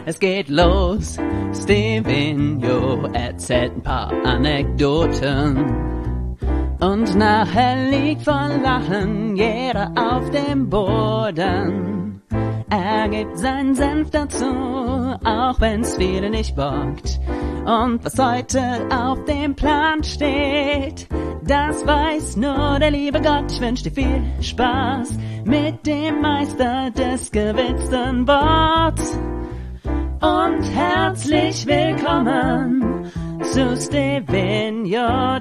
Es geht los, Stevenio erzählt ein paar Anekdoten. Und nachher liegt vor Lachen jeder auf dem Boden. Er gibt seinen Senf dazu, auch wenn's viele nicht bockt. Und was heute auf dem Plan steht, das weiß nur der liebe Gott. Ich wünsch dir viel Spaß mit dem Meister des gewitzten Worts. Und herzlich willkommen zu Stevenio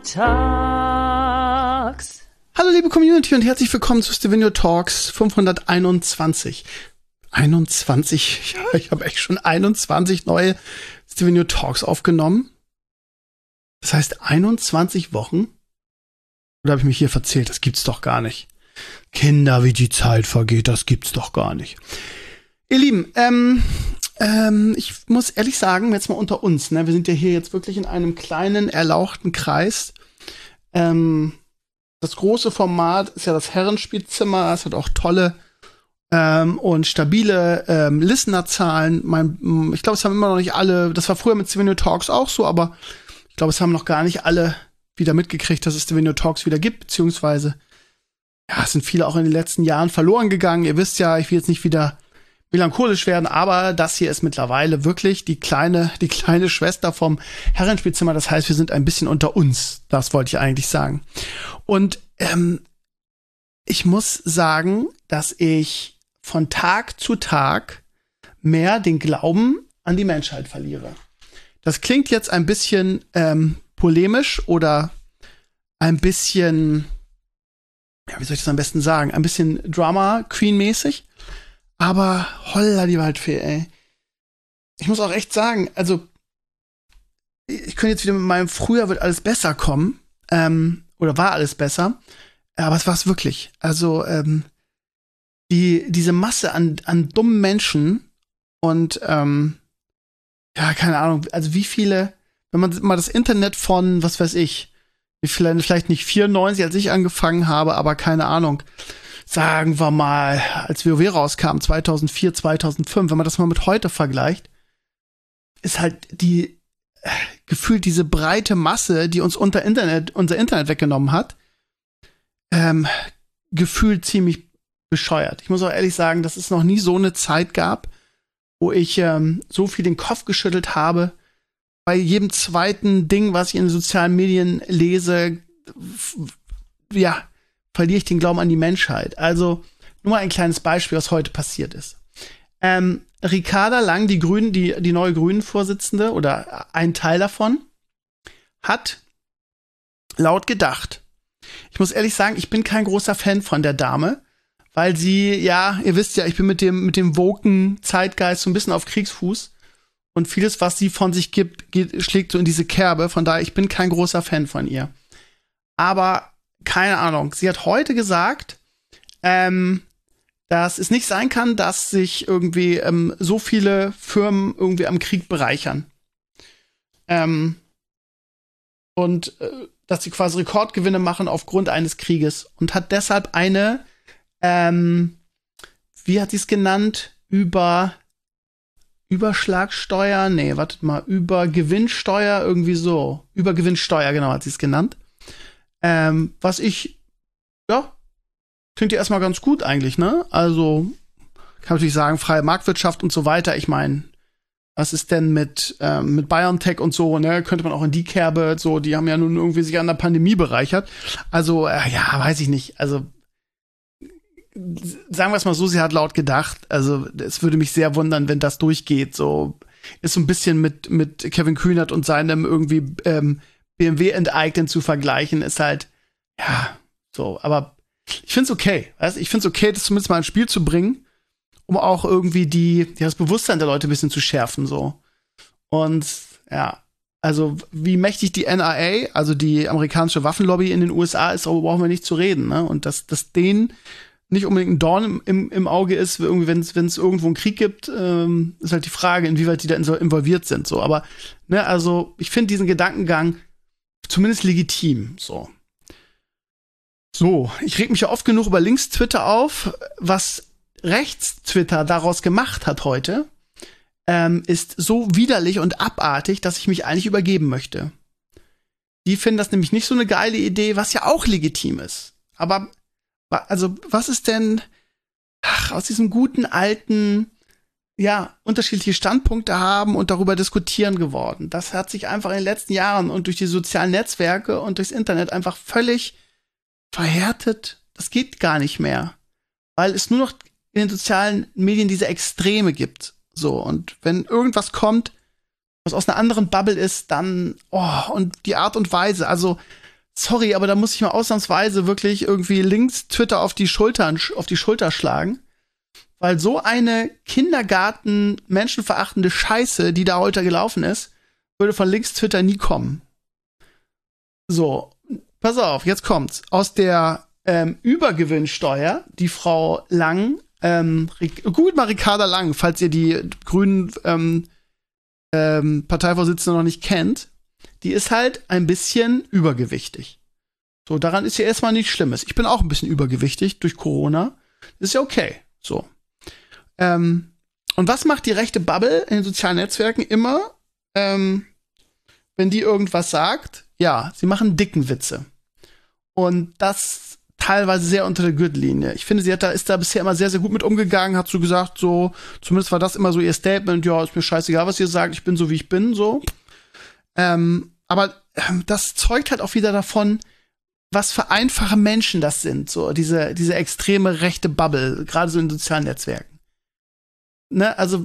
Talks. Hallo liebe Community und herzlich willkommen zu Stevenio Talks 521. 21? Ja, ich habe echt schon 21 neue Stevenio Talks aufgenommen. Das heißt 21 Wochen? Oder habe ich mich hier verzählt? Das gibt's doch gar nicht. Kinder, wie die Zeit vergeht, das gibt's doch gar nicht. Ihr Lieben, ich muss ehrlich sagen, jetzt mal unter uns, ne? Wir sind ja hier jetzt wirklich in einem kleinen, erlauchten Kreis. Das große Format ist ja das Herrenspielzimmer. Es hat auch tolle und stabile Listenerzahlen. Ich glaube, es haben immer noch nicht alle, das war früher mit Stevenio Talks auch so, aber ich glaube, es haben noch gar nicht alle wieder mitgekriegt, dass es Stevenio Talks wieder gibt, beziehungsweise, ja, es sind viele auch in den letzten Jahren verloren gegangen. Ihr wisst ja, ich will jetzt nicht wieder melancholisch werden, aber das hier ist mittlerweile wirklich die kleine Schwester vom Herrenspielzimmer. Das heißt, wir sind ein bisschen unter uns. Das wollte ich eigentlich sagen. Und ich muss sagen, dass ich von Tag zu Tag mehr den Glauben an die Menschheit verliere. Das klingt jetzt ein bisschen polemisch oder ein bisschen, ja, wie soll ich das am besten sagen, ein bisschen Drama-Queen-mäßig. Aber holla die Waldfee, ey. Ich muss auch echt sagen, also ich könnte jetzt wieder mit meinem Früher wird alles besser kommen, oder war alles besser, aber es war es wirklich. Also diese Masse an dummen Menschen und ja, keine Ahnung, also wie viele, wenn man mal das Internet von, was weiß ich, vielleicht nicht 94, als ich angefangen habe, aber keine Ahnung, sagen wir mal, als WoW rauskam, 2004, 2005, wenn man das mal mit heute vergleicht, ist halt gefühlt diese breite Masse, die uns unser Internet weggenommen hat, gefühlt ziemlich bescheuert. Ich muss auch ehrlich sagen, dass es noch nie so eine Zeit gab, wo ich so viel den Kopf geschüttelt habe. Bei jedem zweiten Ding, was ich in den sozialen Medien lese, ja, verliere ich den Glauben an die Menschheit. Also, nur mal ein kleines Beispiel, was heute passiert ist. Ricarda Lang, die neue Grünen-Vorsitzende oder ein Teil davon, hat laut gedacht. Ich muss ehrlich sagen, ich bin kein großer Fan von der Dame, weil sie, ja, ihr wisst ja, ich bin mit dem woken Zeitgeist so ein bisschen auf Kriegsfuß und vieles, was sie von sich gibt, schlägt so in diese Kerbe. Von daher, ich bin kein großer Fan von ihr. Aber keine Ahnung. Sie hat heute gesagt, dass es nicht sein kann, dass sich irgendwie so viele Firmen irgendwie am Krieg bereichern. Und dass sie quasi Rekordgewinne machen aufgrund eines Krieges. Und hat deshalb eine, wie hat sie es genannt? Überschlagsteuer? Nee, wartet mal. Übergewinnsteuer, irgendwie so. Übergewinnsteuer, genau, hat sie es genannt. Was ich, ja, klingt ja erstmal ganz gut eigentlich, ne? Also, kann natürlich sagen, freie Marktwirtschaft und so weiter. Ich meine, was ist denn mit BioNTech und so, ne? Könnte man auch in die Kerbe, so, die haben ja nun irgendwie sich an der Pandemie bereichert. Also, ja, weiß ich nicht. Also, sagen wir es mal so, sie hat laut gedacht. Also, es würde mich sehr wundern, wenn das durchgeht. So, ist so ein bisschen mit Kevin Kühnert und seinem irgendwie, BMW enteignen zu vergleichen, ist halt, ja, so, aber ich find's okay, weißt? Ich find's okay, das zumindest mal ins Spiel zu bringen, um auch irgendwie das Bewusstsein der Leute ein bisschen zu schärfen, so. Und, ja, also, wie mächtig die NRA, also die amerikanische Waffenlobby in den USA ist, darüber brauchen wir nicht zu reden, ne? Und dass denen nicht unbedingt ein Dorn im Auge ist, irgendwie, wenn es irgendwo einen Krieg gibt, ist halt die Frage, inwieweit die da involviert sind, so. Aber, ne, also, ich finde diesen Gedankengang zumindest legitim, so. So, ich reg mich ja oft genug über Links-Twitter auf, was Rechts-Twitter daraus gemacht hat heute, ist so widerlich und abartig, dass ich mich eigentlich übergeben möchte. Die finden das nämlich nicht so eine geile Idee, was ja auch legitim ist. Aber, also, was ist denn aus diesem guten alten, ja, unterschiedliche Standpunkte haben und darüber diskutieren geworden? Das hat sich einfach in den letzten Jahren und durch die sozialen Netzwerke und durchs Internet einfach völlig verhärtet. Das geht gar nicht mehr. Weil es nur noch in den sozialen Medien diese Extreme gibt. So, und wenn irgendwas kommt, was aus einer anderen Bubble ist, dann, und die Art und Weise, also, sorry, aber da muss ich mal ausnahmsweise wirklich irgendwie links Twitter auf die Schulter schlagen, weil so eine Kindergarten-menschenverachtende Scheiße, die da heute gelaufen ist, würde von links Twitter nie kommen. So, pass auf, jetzt kommt's. Aus der Übergewinnsteuer, die Frau Lang, googelt mal Ricarda Lang, falls ihr die grünen Parteivorsitzende noch nicht kennt, die ist halt ein bisschen übergewichtig. So, daran ist ja erstmal nichts Schlimmes. Ich bin auch ein bisschen übergewichtig durch Corona. Ist ja okay. So. Und was macht die rechte Bubble in den sozialen Netzwerken immer, wenn die irgendwas sagt? Ja, sie machen dicken Witze. Und das teilweise sehr unter der Gürtellinie. Ich finde, ist da bisher immer sehr, sehr gut mit umgegangen, hat so gesagt, so, zumindest war das immer so ihr Statement, ja, ist mir scheißegal, was ihr sagt, ich bin so, wie ich bin, so. Aber das zeugt halt auch wieder davon, was für einfache Menschen das sind, so, diese extreme rechte Bubble, gerade so in sozialen Netzwerken. Ne, also,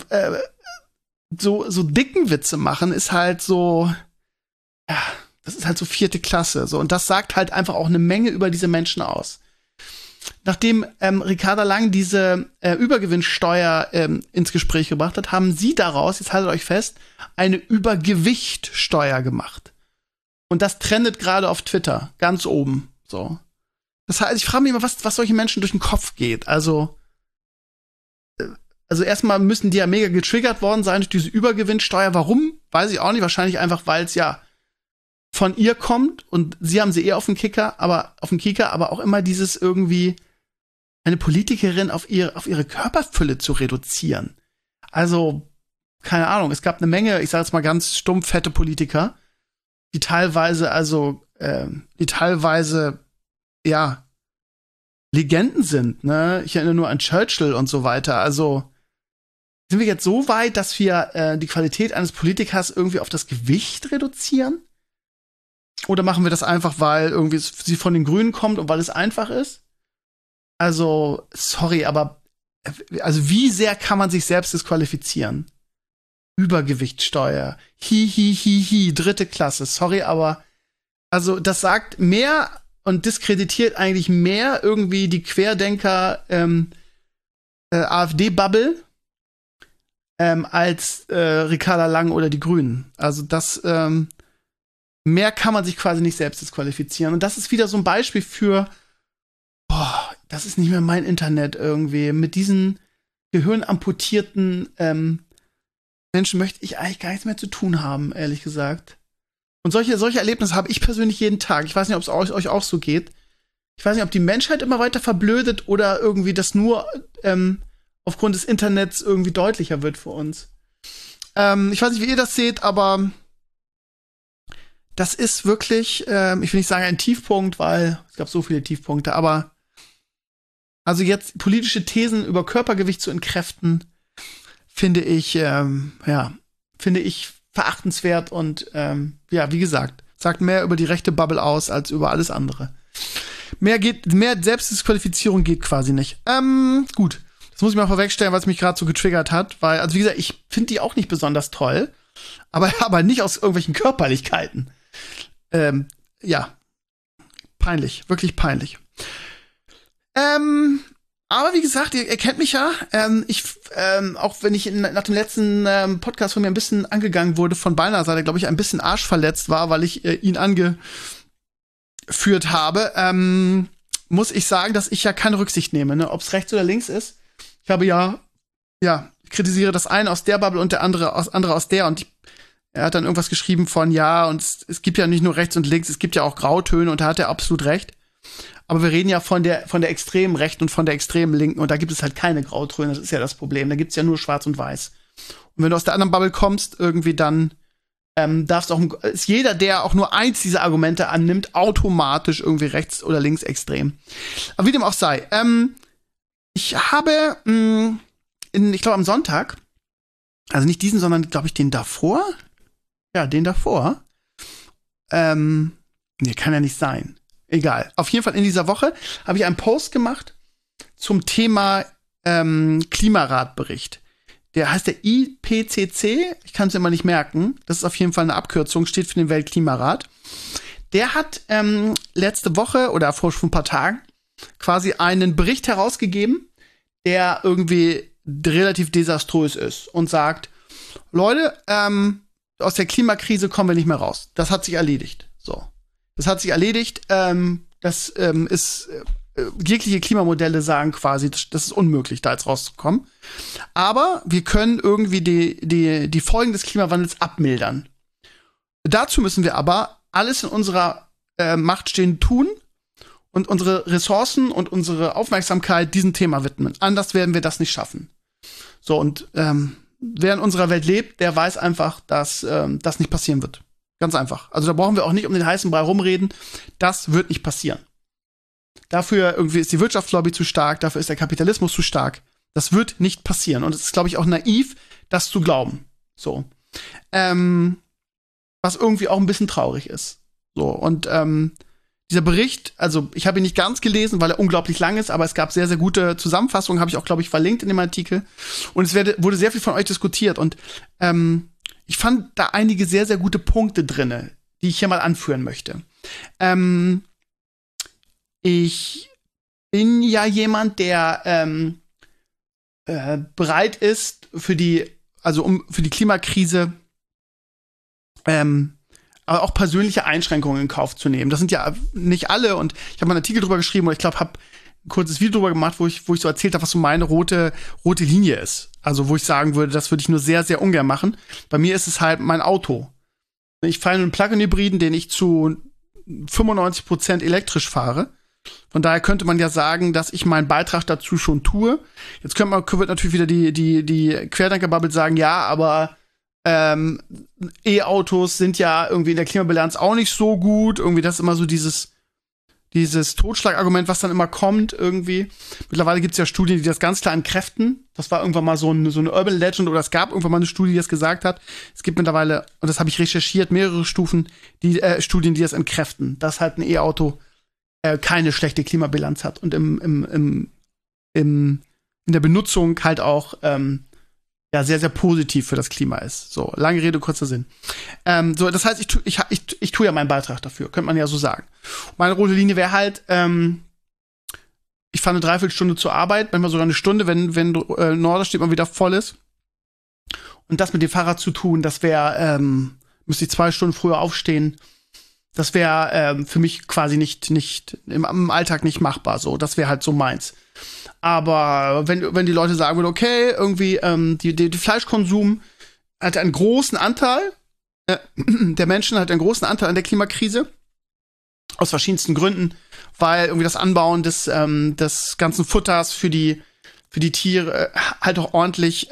so dicken Witze machen ist halt so, ja, das ist halt so 4. Klasse. So. Und das sagt halt einfach auch eine Menge über diese Menschen aus. Nachdem Ricarda Lang diese Übergewinnsteuer ins Gespräch gebracht hat, haben sie daraus, jetzt haltet euch fest, eine Übergewichtsteuer gemacht. Und das trendet gerade auf Twitter, ganz oben. So. Das heißt, ich frage mich immer, was solchen Menschen durch den Kopf geht. Also erstmal müssen die ja mega getriggert worden sein durch diese Übergewinnsteuer. Warum? Weiß ich auch nicht. Wahrscheinlich einfach, weil es ja von ihr kommt und sie haben sie eher auf dem Kicker, aber auch immer dieses irgendwie eine Politikerin auf ihre Körperfülle zu reduzieren. Also, keine Ahnung, es gab eine Menge, ich sage jetzt mal ganz stumpf, fette Politiker, die teilweise, ja, Legenden sind, ne? Ich erinnere nur an Churchill und so weiter. Also, sind wir jetzt so weit, dass wir die Qualität eines Politikers irgendwie auf das Gewicht reduzieren? Oder machen wir das einfach, weil irgendwie sie von den Grünen kommt und weil es einfach ist? Also, sorry, aber also wie sehr kann man sich selbst disqualifizieren? Übergewichtsteuer. 3. Klasse. Sorry, aber also das sagt mehr und diskreditiert eigentlich mehr irgendwie die Querdenker AfD-Bubble als Ricarda Lang oder die Grünen. Also das mehr kann man sich quasi nicht selbst disqualifizieren. Und das ist wieder so ein Beispiel für, das ist nicht mehr mein Internet irgendwie. Mit diesen gehirnamputierten Menschen möchte ich eigentlich gar nichts mehr zu tun haben, ehrlich gesagt. Und solche Erlebnisse habe ich persönlich jeden Tag. Ich weiß nicht, ob es euch auch so geht. Ich weiß nicht, ob die Menschheit immer weiter verblödet oder irgendwie das nur aufgrund des Internets irgendwie deutlicher wird für uns. Ich weiß nicht, wie ihr das seht, aber das ist wirklich, ich will nicht sagen ein Tiefpunkt, weil es gab so viele Tiefpunkte, aber also jetzt politische Thesen über Körpergewicht zu entkräften, finde ich verachtenswert und ja, wie gesagt, sagt mehr über die rechte Bubble aus als über alles andere. Mehr Selbstdisqualifizierung geht quasi nicht. Gut, das muss ich mal vorwegstellen, was mich gerade so getriggert hat, weil, also wie gesagt, ich finde die auch nicht besonders toll, aber nicht aus irgendwelchen Körperlichkeiten. Ja, peinlich, wirklich peinlich. Aber wie gesagt, ihr kennt mich ja. Auch wenn ich nach dem letzten Podcast von mir ein bisschen angegangen wurde von Balner Seite, glaube ich, ein bisschen arschverletzt war, weil ich ihn angeführt habe, muss ich sagen, dass ich ja keine Rücksicht nehme, ne? Ob es rechts oder links ist. Ich habe ich kritisiere das eine aus der Bubble und der andere aus der, und er hat dann irgendwas geschrieben von, ja, und es gibt ja nicht nur rechts und links, es gibt ja auch Grautöne, und da hat er absolut recht. Aber wir reden ja von der extremen Rechten und von der extremen Linken, und da gibt es halt keine Grautöne, das ist ja das Problem. Da gibt's ja nur Schwarz und Weiß. Und wenn du aus der anderen Bubble kommst, irgendwie dann darfst auch, ist jeder, der auch nur eins dieser Argumente annimmt, automatisch irgendwie rechts- oder linksextrem. Aber wie dem auch sei. Ich habe, ich glaube am Sonntag, also nicht diesen, sondern glaube ich den davor. Ja, den davor. Nee, kann ja nicht sein. Egal. Auf jeden Fall in dieser Woche habe ich einen Post gemacht zum Thema Klimaratbericht. Der heißt der IPCC, ich kann es immer nicht merken. Das ist auf jeden Fall eine Abkürzung, steht für den Weltklimarat. Der hat letzte Woche oder vor schon ein paar Tagen quasi einen Bericht herausgegeben, der irgendwie relativ desaströs ist und sagt, Leute, aus der Klimakrise kommen wir nicht mehr raus. Das hat sich erledigt. So. Das hat sich erledigt. Das ist jegliche Klimamodelle sagen quasi, das ist unmöglich, da jetzt rauszukommen. Aber wir können irgendwie die Folgen des Klimawandels abmildern. Dazu müssen wir aber alles in unserer Macht Stehende tun und unsere Ressourcen und unsere Aufmerksamkeit diesem Thema widmen. Anders werden wir das nicht schaffen. So, und wer in unserer Welt lebt, der weiß einfach, dass das nicht passieren wird. Ganz einfach. Also da brauchen wir auch nicht um den heißen Brei rumreden. Das wird nicht passieren. Dafür irgendwie ist die Wirtschaftslobby zu stark, dafür ist der Kapitalismus zu stark. Das wird nicht passieren. Und es ist, glaube ich, auch naiv, das zu glauben. So. Was irgendwie auch ein bisschen traurig ist. So. Und dieser Bericht, also ich habe ihn nicht ganz gelesen, weil er unglaublich lang ist, aber es gab sehr, sehr gute Zusammenfassungen, habe ich auch, glaube ich, verlinkt in dem Artikel. Und es wurde sehr viel von euch diskutiert. Und ich fand da einige sehr, sehr gute Punkte drinne, die ich hier mal anführen möchte. Ich bin ja jemand, der bereit ist, für die Klimakrise aber auch persönliche Einschränkungen in Kauf zu nehmen. Das sind ja nicht alle, und ich habe mal einen Artikel drüber geschrieben und ich glaube, habe ein kurzes Video drüber gemacht, wo ich so erzählt habe, was so meine rote Linie ist. Also wo ich sagen würde, das würde ich nur sehr, sehr ungern machen. Bei mir ist es halt mein Auto. Ich fahre einen Plug-in-Hybriden, den ich zu 95% elektrisch fahre. Von daher könnte man ja sagen, dass ich meinen Beitrag dazu schon tue. Jetzt wird natürlich wieder die Querdenker-Bubble sagen, ja, aber E-Autos sind ja irgendwie in der Klimabilanz auch nicht so gut. Irgendwie das ist immer so dieses Totschlagargument, was dann immer kommt irgendwie. Mittlerweile gibt es ja Studien, die das ganz klar entkräften. Das war irgendwann mal so eine Urban Legend, oder es gab irgendwann mal eine Studie, die das gesagt hat. Es gibt mittlerweile, und das habe ich recherchiert, mehrere Studien, die das entkräften, dass halt ein E-Auto keine schlechte Klimabilanz hat und in der Benutzung halt auch sehr, sehr positiv für das Klima ist. So, lange Rede, kurzer Sinn. So, das heißt, ich tue ja meinen Beitrag dafür, könnte man ja so sagen. Meine rote Linie wäre halt, ich fahre eine Dreiviertelstunde zur Arbeit, manchmal sogar eine Stunde, wenn Norderstedt mal wieder voll ist. Und das mit dem Fahrrad zu tun, das wäre, müsste ich 2 Stunden früher aufstehen. Das wäre für mich quasi nicht im Alltag nicht machbar. So, das wäre halt so meins. Aber wenn die Leute sagen würden, okay, irgendwie die Fleischkonsum hat einen großen Anteil, der Menschen hat einen großen Anteil an der Klimakrise, aus verschiedensten Gründen, weil irgendwie das Anbauen des ganzen Futters für die Tiere halt auch ordentlich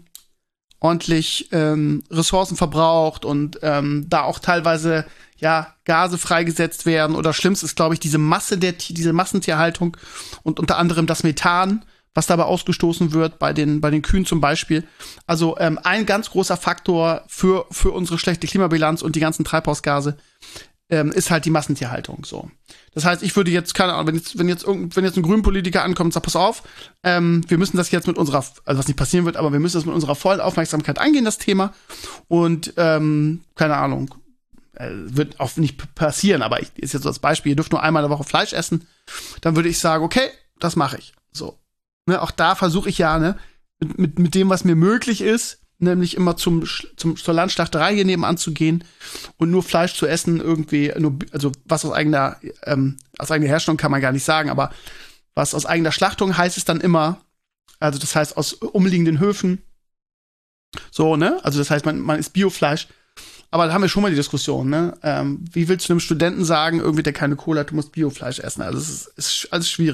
Ressourcen verbraucht und da auch teilweise Gase freigesetzt werden, oder schlimmst ist, glaube ich, diese Massentierhaltung und unter anderem das Methan, was dabei ausgestoßen wird bei den Kühen zum Beispiel. Also ein ganz großer Faktor für unsere schlechte Klimabilanz und die ganzen Treibhausgase ist halt die Massentierhaltung. So. Das heißt, ich würde jetzt, keine Ahnung, wenn jetzt ein Grünpolitiker ankommt und sagt, pass auf, wir müssen das jetzt mit unserer, also was nicht passieren wird, aber wir müssen das mit unserer vollen Aufmerksamkeit angehen, das Thema. Und keine Ahnung, wird auch nicht passieren, aber ist jetzt so das Beispiel, ihr dürft nur einmal in der Woche Fleisch essen, dann würde ich sagen, okay, das mache ich. So. Ne, auch da versuche ich ja, ne, mit dem, was mir möglich ist, nämlich immer zur Landschlachterei hier nebenan zu gehen und nur Fleisch zu essen, irgendwie, also was aus eigener Herstellung kann man gar nicht sagen, aber was aus eigener Schlachtung heißt es dann immer, also das heißt aus umliegenden Höfen, so, ne, also das heißt, man isst Biofleisch. Aber da haben wir schon mal die Diskussion, ne? Wie willst du einem Studenten sagen, irgendwie, der keine Kohle hat, du musst Biofleisch essen? Also es ist alles schwierig.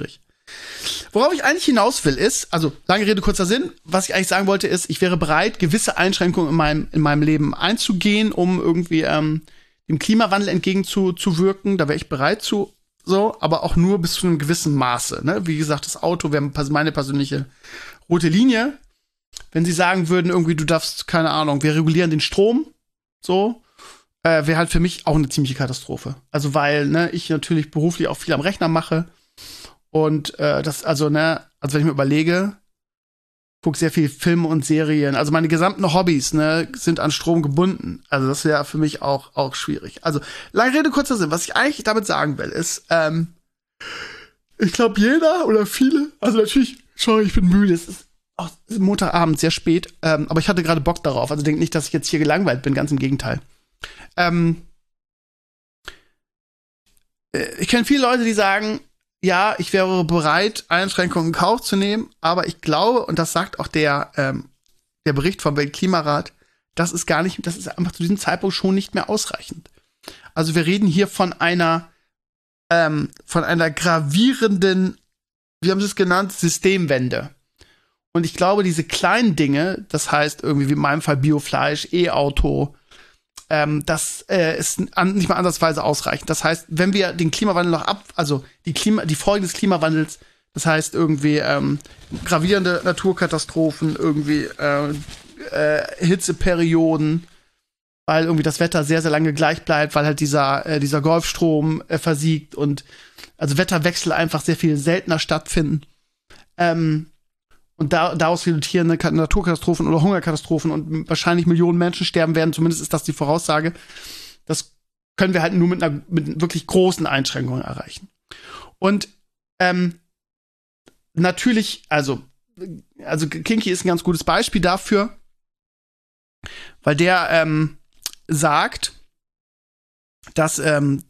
Worauf ich eigentlich hinaus will, ist, also lange Rede, kurzer Sinn, was ich eigentlich sagen wollte, ist, ich wäre bereit, gewisse Einschränkungen in meinem Leben einzugehen, um irgendwie dem Klimawandel entgegenzuwirken. Da wäre ich bereit zu, so, aber auch nur bis zu einem gewissen Maße. Ne? Wie gesagt, das Auto wäre meine persönliche rote Linie. Wenn sie sagen würden, irgendwie, du darfst, keine Ahnung, wir regulieren den Strom, so, wäre halt für mich auch eine ziemliche Katastrophe. Also, weil, ne, ich natürlich beruflich auch viel am Rechner mache. Und also wenn ich mir überlege, gucke sehr viel Filme und Serien, also meine gesamten Hobbys, ne, sind an Strom gebunden. Also das wäre für mich auch schwierig. Also, lange Rede, kurzer Sinn, was ich eigentlich damit sagen will, ist, ich glaube, jeder oder viele, also natürlich, sorry, ich bin müde, es ist Montagabend, sehr spät, aber ich hatte gerade Bock darauf, also denkt nicht, dass ich jetzt hier gelangweilt bin, ganz im Gegenteil. Ich kenne viele Leute, die sagen, ja, ich wäre bereit, Einschränkungen in Kauf zu nehmen, aber ich glaube, und das sagt auch der Bericht vom Weltklimarat, das ist einfach zu diesem Zeitpunkt schon nicht mehr ausreichend. Also wir reden hier von einer gravierenden, wie haben sie es genannt, Systemwende. Und ich glaube, diese kleinen Dinge, das heißt irgendwie wie in meinem Fall Biofleisch, E-Auto, das ist nicht mal ansatzweise ausreichend. Das heißt, wenn wir den Klimawandel noch die Folgen des Klimawandels, das heißt irgendwie gravierende Naturkatastrophen, irgendwie Hitzeperioden, weil irgendwie das Wetter sehr, sehr lange gleich bleibt, weil halt dieser Golfstrom versiegt und also Wetterwechsel einfach sehr viel seltener stattfinden. Und daraus resultierende Naturkatastrophen oder Hungerkatastrophen und wahrscheinlich Millionen Menschen sterben werden, zumindest ist das die Voraussage. Das können wir halt nur mit wirklich großen Einschränkungen erreichen. Und natürlich, also Kinky ist ein ganz gutes Beispiel dafür, weil der sagt, dass warte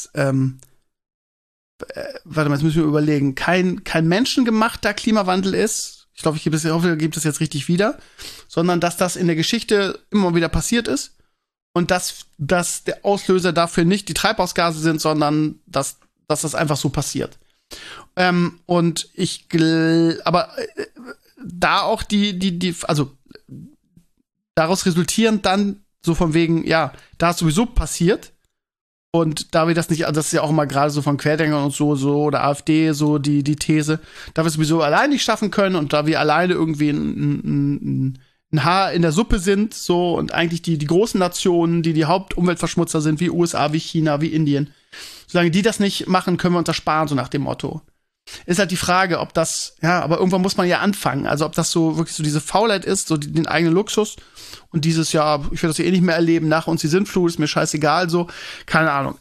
mal, jetzt müssen wir überlegen, kein menschengemachter Klimawandel ist. Ich glaube, ich hoffe, ich gebe das jetzt richtig wieder, sondern dass das in der Geschichte immer wieder passiert ist und dass der Auslöser dafür nicht die Treibhausgase sind, sondern dass das einfach so passiert. Und aber da auch also daraus resultierend dann so von wegen, ja, da ist sowieso passiert. Und da wir das nicht, also das ist ja auch immer gerade so von Querdenkern und so oder AfD, so die These, da wir es sowieso allein nicht schaffen können und da wir alleine irgendwie ein Haar in der Suppe sind, so und eigentlich die großen Nationen, die Hauptumweltverschmutzer sind, wie USA, wie China, wie Indien, solange die das nicht machen, können wir uns das sparen, so nach dem Motto. Ist halt die Frage, ob das, ja, aber irgendwann muss man ja anfangen, also ob das so wirklich so diese Faulheit ist, so den eigenen Luxus und dieses, ja, ich werde das ja eh nicht mehr erleben, nach uns die Sintflut, ist mir scheißegal, so, keine Ahnung.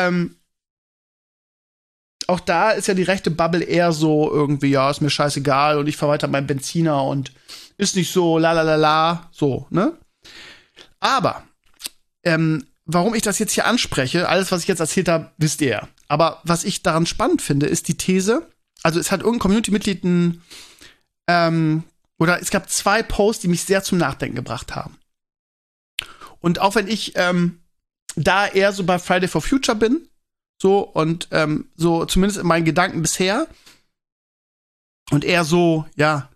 Auch da ist ja die rechte Bubble eher so irgendwie, ja, ist mir scheißegal und ich fahr weiter meinen Benziner und ist nicht so, so, ne? Aber, warum ich das jetzt hier anspreche, alles, was ich jetzt erzählt habe, wisst ihr ja. Aber was ich daran spannend finde, ist die These, also es hat irgendein Community-Mitglied oder es gab 2 Posts, die mich sehr zum Nachdenken gebracht haben. Und auch wenn ich da eher so bei Friday for Future bin, so und so zumindest in meinen Gedanken bisher und eher so, ja,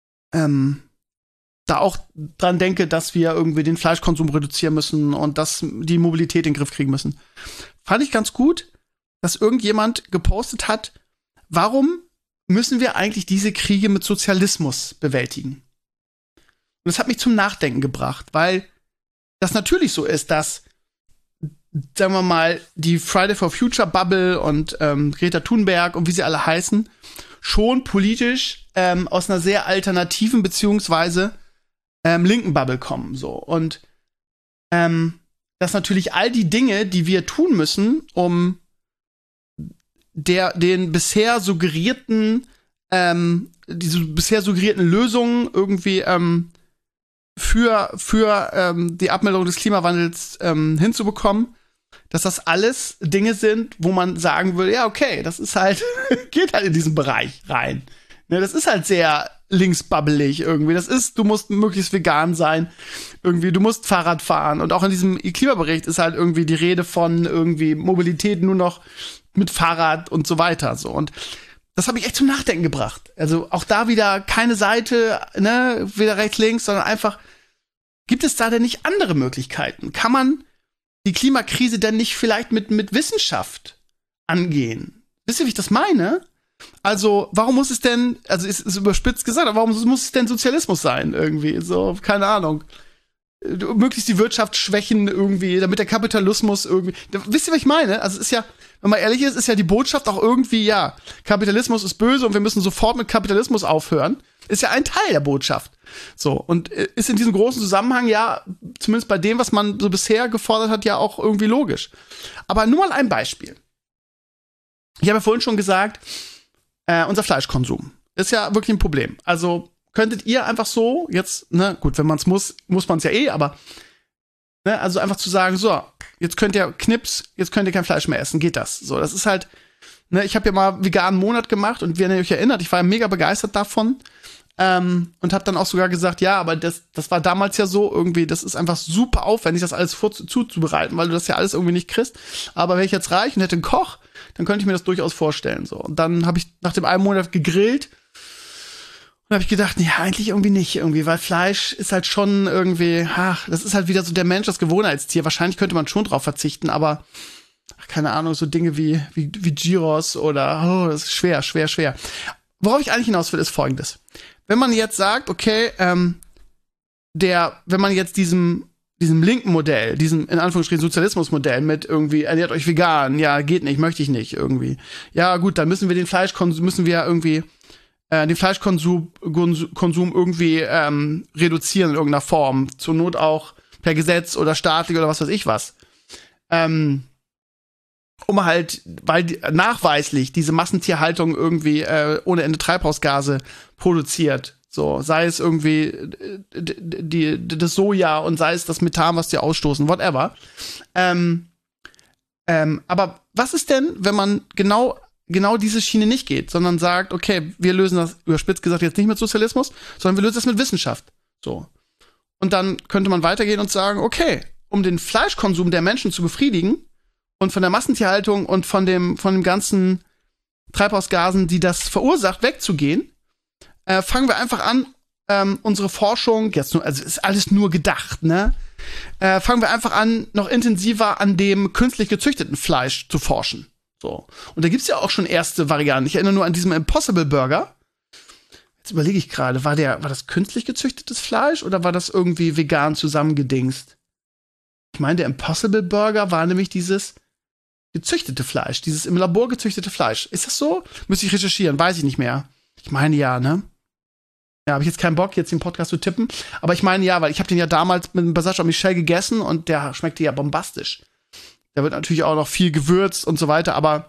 da auch dran denke, dass wir irgendwie den Fleischkonsum reduzieren müssen und dass die Mobilität in den Griff kriegen müssen. Fand ich ganz gut, dass irgendjemand gepostet hat, warum müssen wir eigentlich diese Kriege mit Sozialismus bewältigen? Und das hat mich zum Nachdenken gebracht, weil das natürlich so ist, dass, sagen wir mal, die Friday for Future Bubble und Greta Thunberg und wie sie alle heißen, schon politisch aus einer sehr alternativen beziehungsweise linken Bubble kommen. So. Und dass natürlich all die Dinge, die wir tun müssen, um den bisher suggerierten Lösungen irgendwie für die Abmilderung des Klimawandels hinzubekommen, dass das alles Dinge sind, wo man sagen will, ja, okay, das ist halt, geht halt in diesen Bereich rein. Ne, das ist halt sehr linksbabbelig irgendwie. Du musst möglichst vegan sein. Irgendwie, du musst Fahrrad fahren. Und auch in diesem Klimabericht ist halt irgendwie die Rede von irgendwie Mobilität nur noch mit Fahrrad und so weiter. So. Und das hat mich echt zum Nachdenken gebracht. Also auch da wieder keine Seite, ne, weder rechts, links, sondern einfach, gibt es da denn nicht andere Möglichkeiten? Kann man die Klimakrise denn nicht vielleicht mit Wissenschaft angehen? Wisst ihr, wie ich das meine? Also, warum muss es denn, also ist überspitzt gesagt, aber warum muss es denn Sozialismus sein irgendwie? So, keine Ahnung. Möglichst die Wirtschaft schwächen irgendwie, damit der Kapitalismus irgendwie. Wisst ihr, was ich meine? Also, es ist ja, wenn man ehrlich ist ja die Botschaft auch irgendwie, ja, Kapitalismus ist böse und wir müssen sofort mit Kapitalismus aufhören. Ist ja ein Teil der Botschaft. So, und ist in diesem großen Zusammenhang ja, zumindest bei dem, was man so bisher gefordert hat, ja auch irgendwie logisch. Aber nur mal ein Beispiel. Ich habe ja vorhin schon gesagt, unser Fleischkonsum ist ja wirklich ein Problem. Also, könntet ihr einfach so jetzt, ne, gut, wenn man es muss man es ja eh, aber, ne, also einfach zu sagen, so, jetzt könnt ihr kein Fleisch mehr essen, geht das? So, das ist halt, ne, ich habe ja mal veganen Monat gemacht und wenn ihr euch erinnert, ich war ja mega begeistert davon und habe dann auch sogar gesagt, ja, aber das war damals ja so irgendwie, das ist einfach super aufwendig, das alles zuzubereiten, weil du das ja alles irgendwie nicht kriegst. Aber wenn ich jetzt reich und hätte einen Koch, dann könnte ich mir das durchaus vorstellen. So, und dann habe ich nach dem einen Monat gegrillt. Und habe ich gedacht, ja, eigentlich irgendwie nicht, irgendwie, weil Fleisch ist halt schon irgendwie, das ist halt wieder so der Mensch, das Gewohnheitstier. Wahrscheinlich könnte man schon drauf verzichten, aber keine Ahnung, so Dinge wie Gyros oder, das ist schwer. Worauf ich eigentlich hinaus will, ist Folgendes. Wenn man jetzt sagt, okay, wenn man jetzt diesem linken Modell, diesem in Anführungsstrichen Sozialismusmodell mit irgendwie, ernährt euch vegan, ja, geht nicht, möchte ich nicht irgendwie. Ja, gut, dann müssen wir den Fleischkonsum irgendwie reduzieren in irgendeiner Form. Zur Not auch per Gesetz oder staatlich oder was weiß ich was. Um halt, weil nachweislich diese Massentierhaltung irgendwie ohne Ende Treibhausgase produziert. So, sei es irgendwie das Soja und sei es das Methan, was die ausstoßen, whatever. Aber was ist denn, wenn man genau diese Schiene nicht geht, sondern sagt, okay, wir lösen das, überspitzt gesagt, jetzt nicht mit Sozialismus, sondern wir lösen das mit Wissenschaft. So. Und dann könnte man weitergehen und sagen, okay, um den Fleischkonsum der Menschen zu befriedigen und von der Massentierhaltung und von dem ganzen Treibhausgasen, die das verursacht, wegzugehen, fangen wir einfach an, unsere Forschung, also ist alles nur gedacht, ne? Fangen wir einfach an, noch intensiver an dem künstlich gezüchteten Fleisch zu forschen. So. Und da gibt's ja auch schon erste Varianten. Ich erinnere nur an diesen Impossible Burger. Jetzt überlege ich gerade, war das künstlich gezüchtetes Fleisch oder war das irgendwie vegan zusammengedingst? Ich meine, der Impossible Burger war nämlich dieses gezüchtete Fleisch, dieses im Labor gezüchtete Fleisch. Ist das so? Müsste ich recherchieren, weiß ich nicht mehr. Ich meine ja, ne? Ja, habe ich jetzt keinen Bock, jetzt den Podcast zu tippen. Aber ich meine ja, weil ich habe den ja damals mit dem Passage an Michel gegessen und der schmeckte ja bombastisch. Da wird natürlich auch noch viel gewürzt und so weiter, aber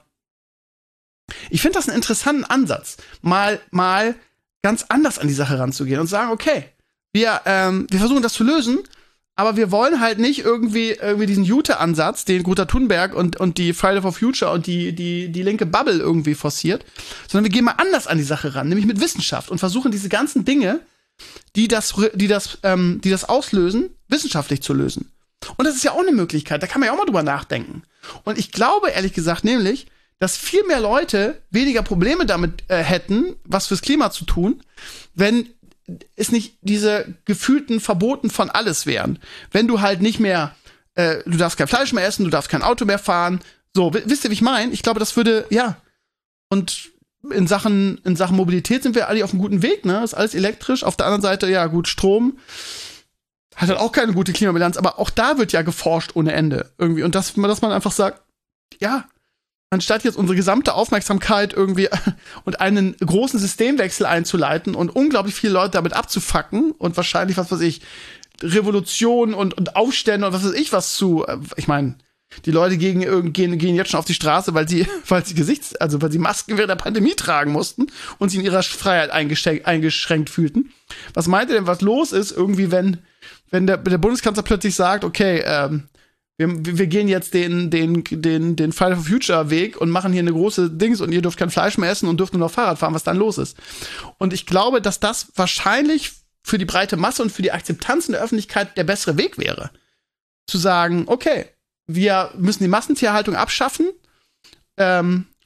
ich finde das einen interessanten Ansatz, mal ganz anders an die Sache ranzugehen und sagen, okay, wir versuchen das zu lösen, aber wir wollen halt nicht irgendwie diesen Jute-Ansatz, den Greta Thunberg und die Friday for Future und die linke Bubble irgendwie forciert, sondern wir gehen mal anders an die Sache ran, nämlich mit Wissenschaft und versuchen diese ganzen Dinge, die das auslösen, wissenschaftlich zu lösen. Und das ist ja auch eine Möglichkeit, da kann man ja auch mal drüber nachdenken. Und ich glaube, ehrlich gesagt, nämlich, dass viel mehr Leute weniger Probleme damit hätten, was fürs Klima zu tun, wenn es nicht diese gefühlten Verboten von alles wären. Wenn du halt nicht mehr, du darfst kein Fleisch mehr essen, du darfst kein Auto mehr fahren. So, wisst ihr, wie ich meine? Ich glaube, das würde, ja. Und in Sachen Mobilität sind wir alle auf einem guten Weg, ne? Ist alles elektrisch. Auf der anderen Seite, ja, gut, Strom hat halt auch keine gute Klimabilanz, aber auch da wird ja geforscht ohne Ende irgendwie. Und dass man einfach sagt, ja, anstatt jetzt unsere gesamte Aufmerksamkeit irgendwie und einen großen Systemwechsel einzuleiten und unglaublich viele Leute damit abzufacken und wahrscheinlich, was weiß ich, Revolution und Aufstände und was weiß ich was ich meine, die Leute gehen jetzt schon auf die Straße, weil sie Masken während der Pandemie tragen mussten und sie in ihrer Freiheit eingeschränkt fühlten. Was meint ihr denn, was los ist irgendwie, wenn der Bundeskanzler plötzlich sagt, okay, wir gehen jetzt den Friday for Future Weg und machen hier eine große Dings und ihr dürft kein Fleisch mehr essen und dürft nur noch Fahrrad fahren, was dann los ist. Und ich glaube, dass das wahrscheinlich für die breite Masse und für die Akzeptanz in der Öffentlichkeit der bessere Weg wäre. Zu sagen, okay, wir müssen die Massentierhaltung abschaffen,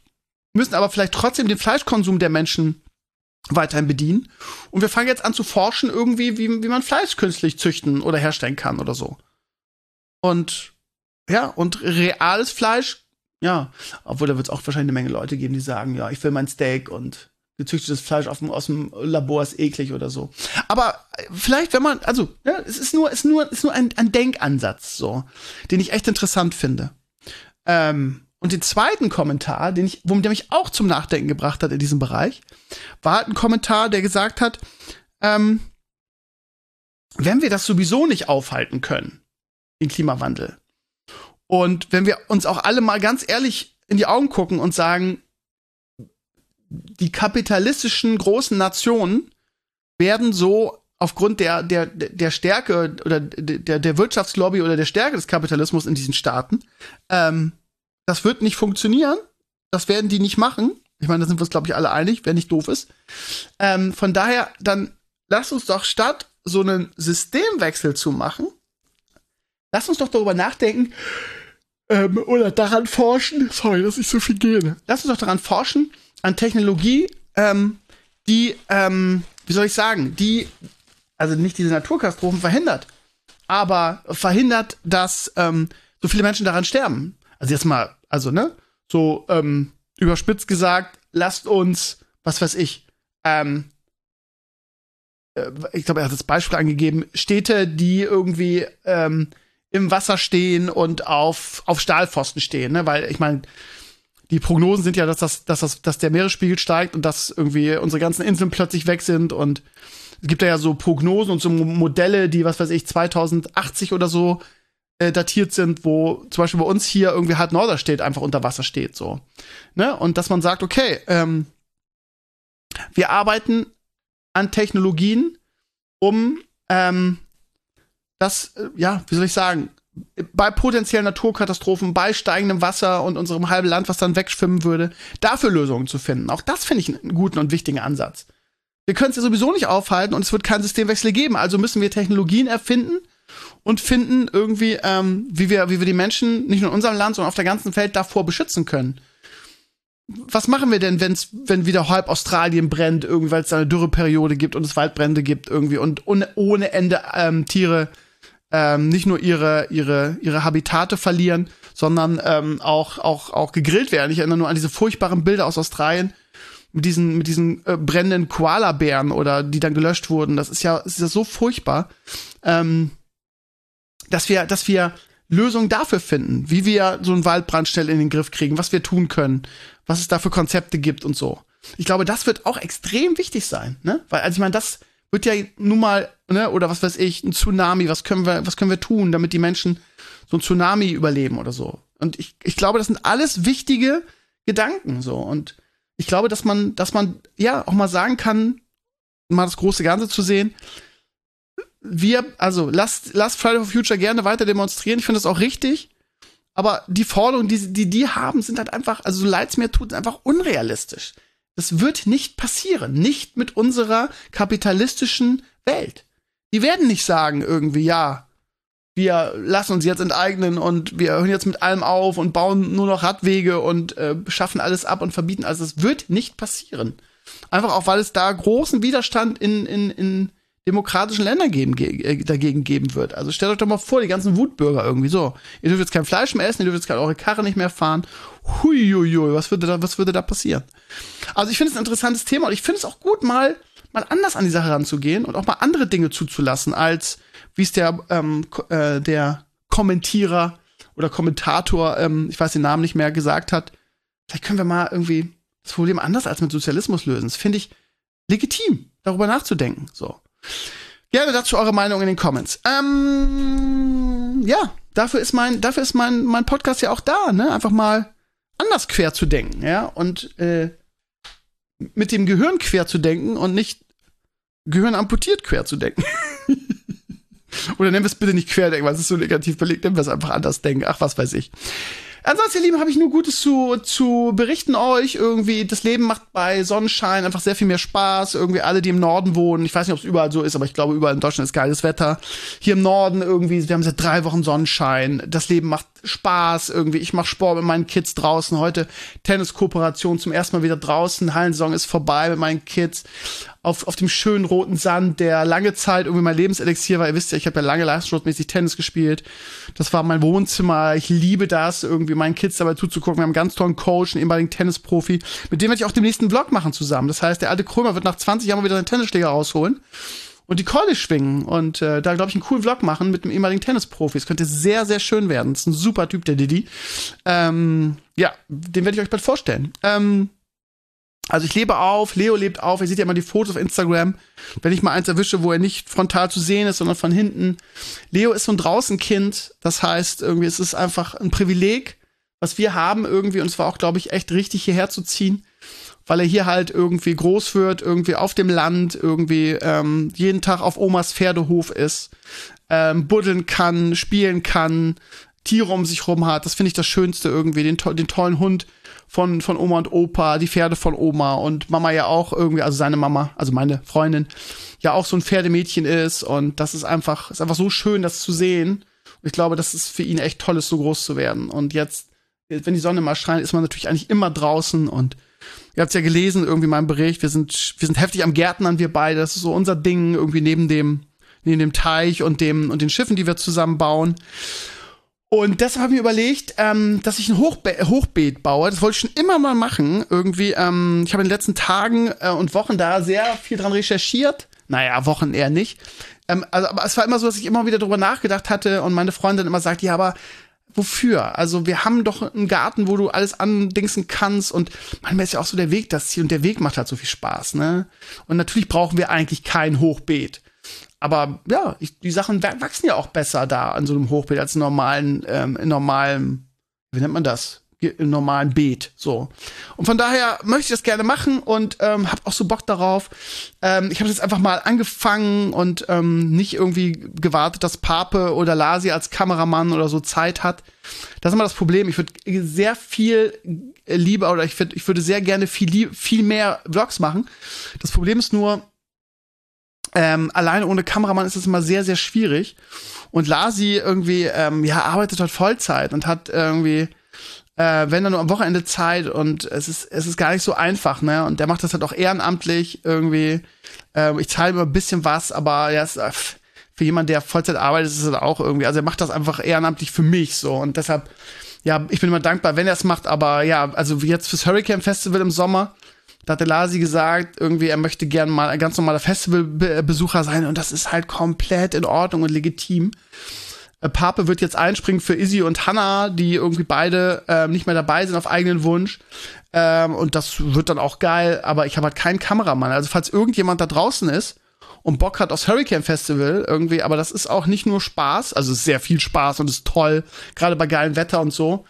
müssen aber vielleicht trotzdem den Fleischkonsum der Menschen weiterhin bedienen. Und wir fangen jetzt an zu forschen irgendwie, wie man Fleisch künstlich züchten oder herstellen kann oder so. Und ja, und reales Fleisch, ja, obwohl da wird es auch wahrscheinlich eine Menge Leute geben, die sagen, ja, ich will mein Steak und gezüchtetes Fleisch aus dem Labor ist eklig oder so. Aber vielleicht, wenn man, also, ja, es ist nur ein Denkansatz, so, den ich echt interessant finde. Und den zweiten Kommentar, der mich auch zum Nachdenken gebracht hat in diesem Bereich, war halt ein Kommentar, der gesagt hat, wenn wir das sowieso nicht aufhalten können, den Klimawandel, und wenn wir uns auch alle mal ganz ehrlich in die Augen gucken und sagen, die kapitalistischen großen Nationen werden so aufgrund der Stärke oder der Wirtschaftslobby oder der Stärke des Kapitalismus in diesen Staaten, das wird nicht funktionieren. Das werden die nicht machen. Ich meine, da sind wir uns, glaube ich, alle einig, wer nicht doof ist. Von daher, dann lass uns doch statt so einen Systemwechsel zu machen, lass uns doch darüber nachdenken, oder daran forschen, sorry, dass ich so viel gehe. Lass uns doch daran forschen, an Technologie, die, wie soll ich sagen, die, also nicht diese Naturkatastrophen verhindert, aber verhindert, dass so viele Menschen daran sterben. Also jetzt mal, also, ne, so überspitzt gesagt, lasst uns, was weiß ich glaube, er hat das Beispiel angegeben, Städte, die irgendwie im Wasser stehen und auf Stahlpfosten stehen, ne? Weil ich meine, die Prognosen sind ja, dass der Meeresspiegel steigt und dass irgendwie unsere ganzen Inseln plötzlich weg sind, und es gibt ja so Prognosen und so Modelle, die, was weiß ich, 2080 oder so datiert sind, wo zum Beispiel bei uns hier irgendwie halt Norderstedt einfach unter Wasser steht, so, ne? Und dass man sagt, okay, wir arbeiten an Technologien, um das, ja, wie soll ich sagen, bei potenziellen Naturkatastrophen, bei steigendem Wasser und unserem halben Land, was dann wegschwimmen würde, dafür Lösungen zu finden. Auch das finde ich einen guten und wichtigen Ansatz. Wir können es ja sowieso nicht aufhalten und es wird keinen Systemwechsel geben, also müssen wir Technologien erfinden und finden irgendwie, wie wir die Menschen nicht nur in unserem Land, sondern auf der ganzen Welt davor beschützen können. Was machen wir denn, wenn wieder halb Australien brennt, irgendwie, weil es da eine Dürreperiode gibt und es Waldbrände gibt irgendwie und ohne Ende Tiere nicht nur ihre Habitate verlieren, sondern auch gegrillt werden. Ich erinnere nur an diese furchtbaren Bilder aus Australien mit diesen brennenden Koalabären oder die dann gelöscht wurden. Das ist ja so furchtbar, dass wir Lösungen dafür finden, wie wir so einen Waldbrand schnell in den Griff kriegen, was wir tun können, was es da für Konzepte gibt und so. Ich glaube, das wird auch extrem wichtig sein, ne? Weil, also ich meine, das wird ja nun mal, ne, oder was weiß ich, ein Tsunami, was können wir tun, damit die Menschen so ein Tsunami überleben oder so. Und ich glaube, das sind alles wichtige Gedanken, so. Und ich glaube, dass man ja auch mal sagen kann, mal das große Ganze zu sehen, lasst Friday for Future gerne weiter demonstrieren. Ich finde das auch richtig. Aber die Forderungen, die haben, sind halt einfach, also so leid's mir tut, einfach unrealistisch. Das wird nicht passieren. Nicht mit unserer kapitalistischen Welt. Die werden nicht sagen irgendwie, ja, wir lassen uns jetzt enteignen und wir hören jetzt mit allem auf und bauen nur noch Radwege und schaffen alles ab und verbieten alles. Das wird nicht passieren. Einfach auch, weil es da großen Widerstand in demokratischen Ländern dagegen geben wird. Also stellt euch doch mal vor, die ganzen Wutbürger irgendwie so. Ihr dürft jetzt kein Fleisch mehr essen, ihr dürft jetzt eure Karre nicht mehr fahren. Huiuiui, was würde da passieren? Also ich finde es ein interessantes Thema und ich finde es auch gut, mal anders an die Sache ranzugehen und auch mal andere Dinge zuzulassen, als wie es der Kommentierer oder Kommentator, ich weiß den Namen nicht mehr, gesagt hat. Vielleicht können wir mal irgendwie das Problem anders als mit Sozialismus lösen. Das finde ich legitim, darüber nachzudenken. So. Gerne dazu eure Meinung in den Comments. Ja, dafür ist mein Podcast ja auch da, ne? Einfach mal anders quer zu denken, ja? Und mit dem Gehirn quer zu denken und nicht Gehirn amputiert quer zu denken. Oder nennen wir es bitte nicht querdenken, weil es ist so negativ belegt, nennen wir es einfach anders denken. Ach, was weiß ich. Ansonsten, ihr Lieben, habe ich nur Gutes zu berichten euch. Irgendwie, das Leben macht bei Sonnenschein einfach sehr viel mehr Spaß. Irgendwie alle, die im Norden wohnen, ich weiß nicht, ob es überall so ist, aber ich glaube, überall in Deutschland ist geiles Wetter. Hier im Norden irgendwie, wir haben seit 3 Wochen Sonnenschein. Das Leben macht Spaß irgendwie. Ich mache Sport mit meinen Kids draußen. Heute Tenniskooperation zum ersten Mal wieder draußen. Hallensaison ist vorbei mit meinen Kids. Auf dem schönen roten Sand, der lange Zeit irgendwie mein Lebenselixier war. Ihr wisst ja, ich habe ja lange leistungssportmäßig Tennis gespielt. Das war mein Wohnzimmer. Ich liebe das, irgendwie meinen Kids dabei zuzugucken. Wir haben einen ganz tollen Coach, einen ehemaligen Tennisprofi. Mit dem werde ich auch den nächsten Vlog machen zusammen. Das heißt, der alte Krömer wird nach 20 Jahren mal wieder seinen Tennisschläger rausholen und die Keule schwingen und da, glaube ich, einen coolen Vlog machen mit einem ehemaligen Tennisprofi. Es könnte sehr, sehr schön werden. Das ist ein super Typ, der Didi. Ja, den werde ich euch bald vorstellen. Also ich lebe auf, Leo lebt auf. Ihr seht ja immer die Fotos auf Instagram. Wenn ich mal eins erwische, wo er nicht frontal zu sehen ist, sondern von hinten. Leo ist so ein Draußenkind. Das heißt, irgendwie, es ist einfach ein Privileg, was wir haben irgendwie. Und es war auch, glaube ich, echt richtig, hierher zu ziehen. Weil er hier halt irgendwie groß wird, irgendwie auf dem Land, irgendwie jeden Tag auf Omas Pferdehof ist, buddeln kann, spielen kann, Tiere um sich rum hat. Das finde ich das Schönste irgendwie. Den tollen Hund von Oma und Opa, die Pferde von Oma und Mama ja auch irgendwie, also seine Mama, also meine Freundin, ja auch so ein Pferdemädchen ist. Und das ist einfach so schön, das zu sehen. Und ich glaube, das ist für ihn echt toll, so groß zu werden. Und jetzt, wenn die Sonne mal scheint, ist man natürlich eigentlich immer draußen. Und ihr habt's ja gelesen, irgendwie in meinem Bericht, wir sind heftig am Gärtnern, wir beide. Das ist so unser Ding, irgendwie neben dem Teich und den Schiffen, die wir zusammen bauen. Und deshalb habe ich mir überlegt, dass ich ein Hochbeet baue. Das wollte ich schon immer mal machen. Irgendwie, ich habe in den letzten Tagen und Wochen da sehr viel dran recherchiert. Naja, Wochen eher nicht. Aber es war immer so, dass ich immer wieder drüber nachgedacht hatte und meine Freundin immer sagt, ja, aber wofür? Also wir haben doch einen Garten, wo du alles andingsen kannst und manchmal ist ja auch so der Weg das Ziel und der Weg macht halt so viel Spaß, ne? Und natürlich brauchen wir eigentlich kein Hochbeet. Aber ja, die Sachen wachsen ja auch besser da an so einem Hochbeet als in normalem, wie nennt man das? Im normalen Beet, so. Und von daher möchte ich das gerne machen und hab auch so Bock darauf. Ich habe jetzt einfach mal angefangen und nicht irgendwie gewartet, dass Pape oder Lasi als Kameramann oder so Zeit hat. Das ist immer das Problem. Ich würde sehr viel lieber oder ich würde sehr gerne viel mehr Vlogs machen. Das Problem ist nur, alleine ohne Kameramann ist es immer sehr, sehr schwierig. Und Lasi irgendwie, arbeitet halt Vollzeit und hat irgendwie, wenn dann nur am Wochenende Zeit und es ist gar nicht so einfach, ne? Und der macht das halt auch ehrenamtlich irgendwie. Ich zahle immer ein bisschen was, aber ja, für jemanden, der Vollzeit arbeitet, ist es halt auch irgendwie, also er macht das einfach ehrenamtlich für mich so und deshalb, ja, ich bin immer dankbar, wenn er es macht, aber ja, also wie jetzt fürs Hurricane Festival im Sommer, da hat der Lasi gesagt, irgendwie, er möchte gerne mal ein ganz normaler Festivalbesucher sein und das ist halt komplett in Ordnung und legitim. Pape wird jetzt einspringen für Izzy und Hannah, die irgendwie beide nicht mehr dabei sind auf eigenen Wunsch. Und das wird dann auch geil, aber ich habe halt keinen Kameramann. Also falls irgendjemand da draußen ist und Bock hat aufs Hurricane Festival irgendwie, aber das ist auch nicht nur Spaß, also es ist sehr viel Spaß und ist toll, gerade bei geilem Wetter und so,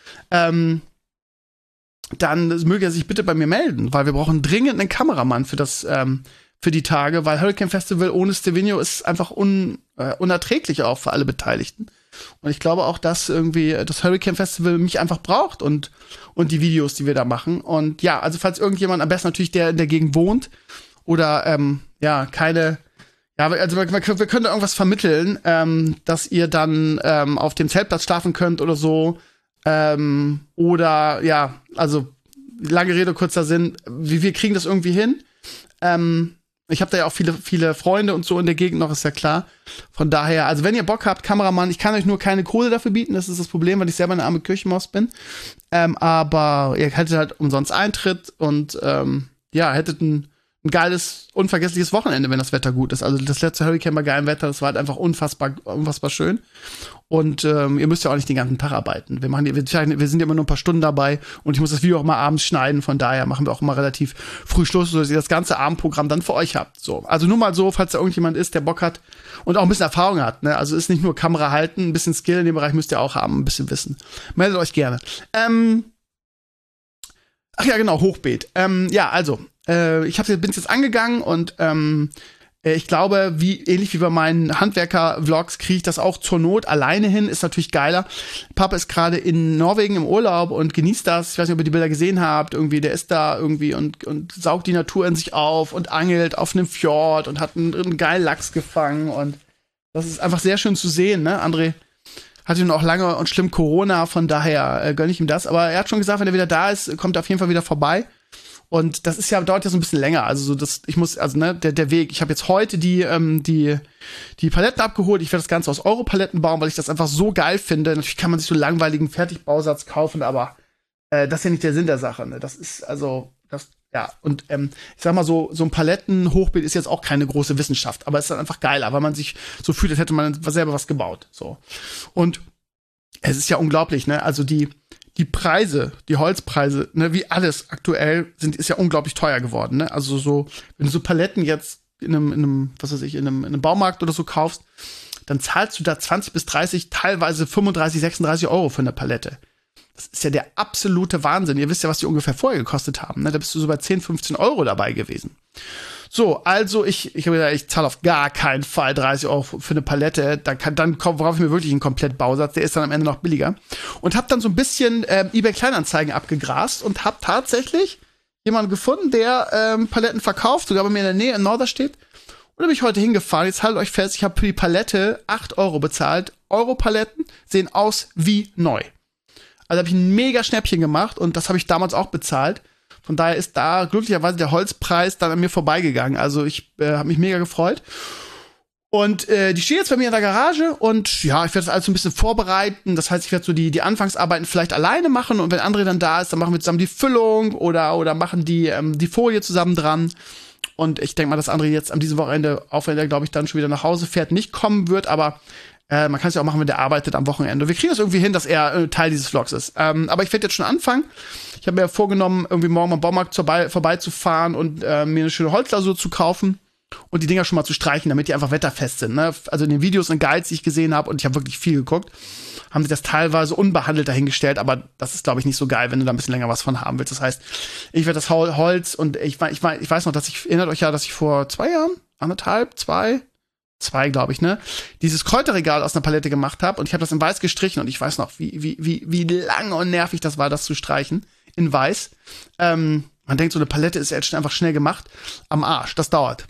dann möge er sich bitte bei mir melden, weil wir brauchen dringend einen Kameramann für die Tage, weil Hurricane Festival ohne Stevino ist einfach unerträglich auch für alle Beteiligten. Und ich glaube auch, dass irgendwie das Hurricane Festival mich einfach braucht und die Videos, die wir da machen. Und ja, also falls irgendjemand, am besten natürlich der in der Gegend wohnt oder also wir können da irgendwas vermitteln, dass ihr dann auf dem Zeltplatz schlafen könnt oder so. Oder ja, also lange Rede, kurzer Sinn, wir kriegen das irgendwie hin. Ich habe da ja auch viele Freunde und so in der Gegend noch, ist ja klar. Von daher, also wenn ihr Bock habt, Kameramann, ich kann euch nur keine Kohle dafür bieten, das ist das Problem, weil ich selber eine arme Küchenmaus bin. Aber ihr hättet halt umsonst Eintritt und hättet ein geiles, unvergessliches Wochenende, wenn das Wetter gut ist. Also das letzte Hurricane bei geilem Wetter, das war halt einfach unfassbar schön. Und ihr müsst ja auch nicht den ganzen Tag arbeiten. Wir sind ja immer nur ein paar Stunden dabei und ich muss das Video auch mal abends schneiden. Von daher machen wir auch immer relativ früh Schluss, sodass ihr das ganze Abendprogramm dann für euch habt. So. Also nur mal so, falls da irgendjemand ist, der Bock hat und auch ein bisschen Erfahrung hat. Ne? Also ist nicht nur Kamera halten, ein bisschen Skill in dem Bereich müsst ihr auch haben, ein bisschen Wissen. Meldet euch gerne. Ach ja, genau, Hochbeet. bin jetzt angegangen und ich glaube, ähnlich wie bei meinen Handwerker-Vlogs, kriege ich das auch zur Not alleine hin. Ist natürlich geiler. Papa ist gerade in Norwegen im Urlaub und genießt das. Ich weiß nicht, ob ihr die Bilder gesehen habt. Irgendwie, der ist da irgendwie und saugt die Natur in sich auf und angelt auf einem Fjord und hat einen geilen Lachs gefangen. Und das ist einfach sehr schön zu sehen, ne? André hatte nun auch lange und schlimm Corona, von daher gönne ich ihm das. Aber er hat schon gesagt, wenn er wieder da ist, kommt er auf jeden Fall wieder vorbei. Und das ist ja, dauert ja so ein bisschen länger. Also so das, ich muss, also ne, der Weg. Ich habe jetzt heute die Paletten abgeholt. Ich werde das Ganze aus Europaletten bauen, weil ich das einfach so geil finde. Natürlich kann man sich so langweiligen Fertigbausatz kaufen, aber das ist ja nicht der Sinn der Sache. Ne? Das ist also das. Ja, und ich sag mal so ein Palettenhochbeet ist jetzt auch keine große Wissenschaft, aber es ist dann einfach geiler, weil man sich so fühlt, als hätte man selber was gebaut. So. Und es ist ja unglaublich, ne? Also die Preise, die Holzpreise, ne, wie alles aktuell ist ja unglaublich teuer geworden, ne? Also so, wenn du so Paletten jetzt in einem, was weiß ich, in einem Baumarkt oder so kaufst, dann zahlst du da 20 bis 30, teilweise 35, 36 Euro für eine Palette. Das ist ja der absolute Wahnsinn. Ihr wisst ja, was die ungefähr vorher gekostet haben, ne? Da bist du so bei 10, 15 Euro dabei gewesen. So, also ich habe gesagt, ich zahle auf gar keinen Fall 30 Euro für eine Palette. Dann brauche ich mir wirklich einen Komplettbausatz. Der ist dann am Ende noch billiger. Und habe dann so ein bisschen eBay Kleinanzeigen abgegrast und habe tatsächlich jemanden gefunden, der Paletten verkauft, sogar bei mir in der Nähe in Norderstedt. Und da bin ich heute hingefahren. Jetzt haltet euch fest, ich habe für die Palette 8 Euro bezahlt. Euro-Paletten sehen aus wie neu. Also habe ich ein mega Schnäppchen gemacht und das habe ich damals auch bezahlt. Von daher ist da glücklicherweise der Holzpreis dann an mir vorbeigegangen. Also ich habe mich mega gefreut. Und die steht jetzt bei mir in der Garage und ja, ich werde das alles so ein bisschen vorbereiten. Das heißt, ich werde so die Anfangsarbeiten vielleicht alleine machen und wenn André dann da ist, dann machen wir zusammen die Füllung oder machen die Folie zusammen dran. Und ich denke mal, dass André jetzt an diesem Wochenende, auch wenn er, glaube ich, dann schon wieder nach Hause fährt, nicht kommen wird, aber man kann es ja auch machen, wenn der arbeitet am Wochenende. Wir kriegen das irgendwie hin, dass er Teil dieses Vlogs ist. Aber ich werde jetzt schon anfangen. Ich habe mir vorgenommen, irgendwie morgen am Baumarkt vorbeizufahren und mir eine schöne Holzlasur zu kaufen und die Dinger schon mal zu streichen, damit die einfach wetterfest sind. Ne? Also in den Videos und Guides, die ich gesehen habe, und ich habe wirklich viel geguckt, haben sie das teilweise unbehandelt dahingestellt, aber das ist, glaube ich, nicht so geil, wenn du da ein bisschen länger was von haben willst. Das heißt, ich werde das Holz und ich weiß noch, erinnert euch ja, dass ich vor 2 Jahren, 2, glaube ich, ne, dieses Kräuterregal aus einer Palette gemacht habe und ich habe das in weiß gestrichen und ich weiß noch, wie lang und nervig das war, das zu streichen in weiß. Man denkt, so eine Palette ist jetzt einfach schnell gemacht. Am Arsch, das dauert.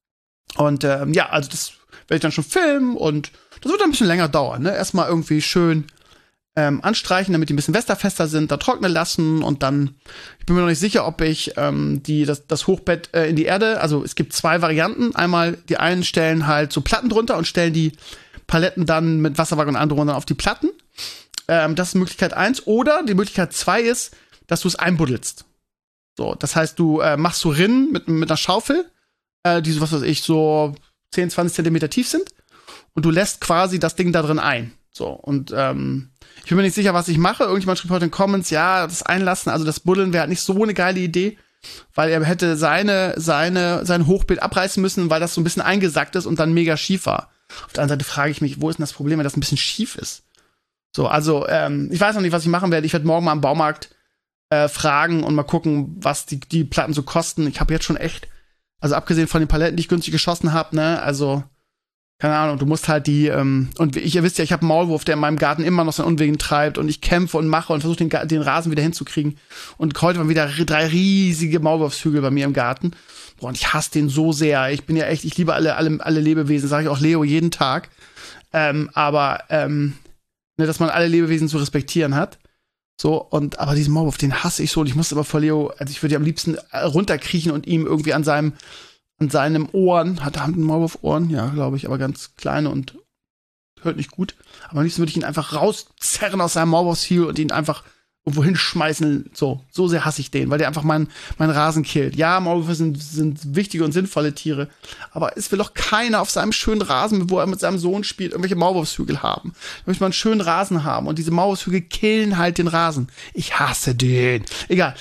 Und ja, also das werde ich dann schon filmen und das wird dann ein bisschen länger dauern, ne? Erstmal irgendwie schön anstreichen, damit die ein bisschen westerfester sind, dann trocknen lassen und dann, ich bin mir noch nicht sicher, ob ich das Hochbett in die Erde, also es gibt 2 Varianten. Einmal, die einen stellen halt so Platten drunter und stellen die Paletten dann mit Wasserwaage und anderen dann auf die Platten. Das ist Möglichkeit 1. Oder die Möglichkeit 2 ist, dass du es einbuddelst. So, das heißt, du machst so Rinnen mit einer Schaufel, die so, was weiß ich, so 10, 20 Zentimeter tief sind und du lässt quasi das Ding da drin ein. So, und ich bin mir nicht sicher, was ich mache. Irgendjemand schrieb heute in den Comments, ja, das Einlassen, also das Buddeln wäre halt nicht so eine geile Idee, weil er hätte sein Hochbeet abreißen müssen, weil das so ein bisschen eingesackt ist und dann mega schief war. Auf der anderen Seite frage ich mich, wo ist denn das Problem, wenn das ein bisschen schief ist? So, also, ich weiß noch nicht, was ich machen werde. Ich werde morgen mal am Baumarkt fragen und mal gucken, was die Platten so kosten. Ich habe jetzt schon echt, also abgesehen von den Paletten, die ich günstig geschossen habe, ne, also keine Ahnung, du musst halt und ihr wisst ja, ich habe einen Maulwurf, der in meinem Garten immer noch seinen Unwegen treibt und ich kämpfe und mache und versuche den Rasen wieder hinzukriegen. Und heute waren wieder 3 riesige Maulwurfshügel bei mir im Garten. Boah, und ich hasse den so sehr. Ich bin ja echt, ich liebe alle Lebewesen, sage ich auch Leo jeden Tag. Aber dass man alle Lebewesen zu respektieren hat. So, aber diesen Maulwurf, den hasse ich so und ich musste aber vor Leo, also ich würde am liebsten runterkriechen und ihm irgendwie an seinem Ohren, hat er einen Maulwurf-Ohren? Ja, glaube ich, aber ganz kleine und hört nicht gut. Aber am liebsten würde ich ihn einfach rauszerren aus seinem Maulwurfshügel und ihn einfach irgendwo hinschmeißen. So sehr hasse ich den, weil der einfach meinen Rasen killt. Ja, Maulwürfe sind wichtige und sinnvolle Tiere, aber es will doch keiner auf seinem schönen Rasen, wo er mit seinem Sohn spielt, irgendwelche Maulwurfshügel haben. Ich möchte mal einen schönen Rasen haben und diese Maulwurfshügel killen halt den Rasen. Ich hasse den. Egal.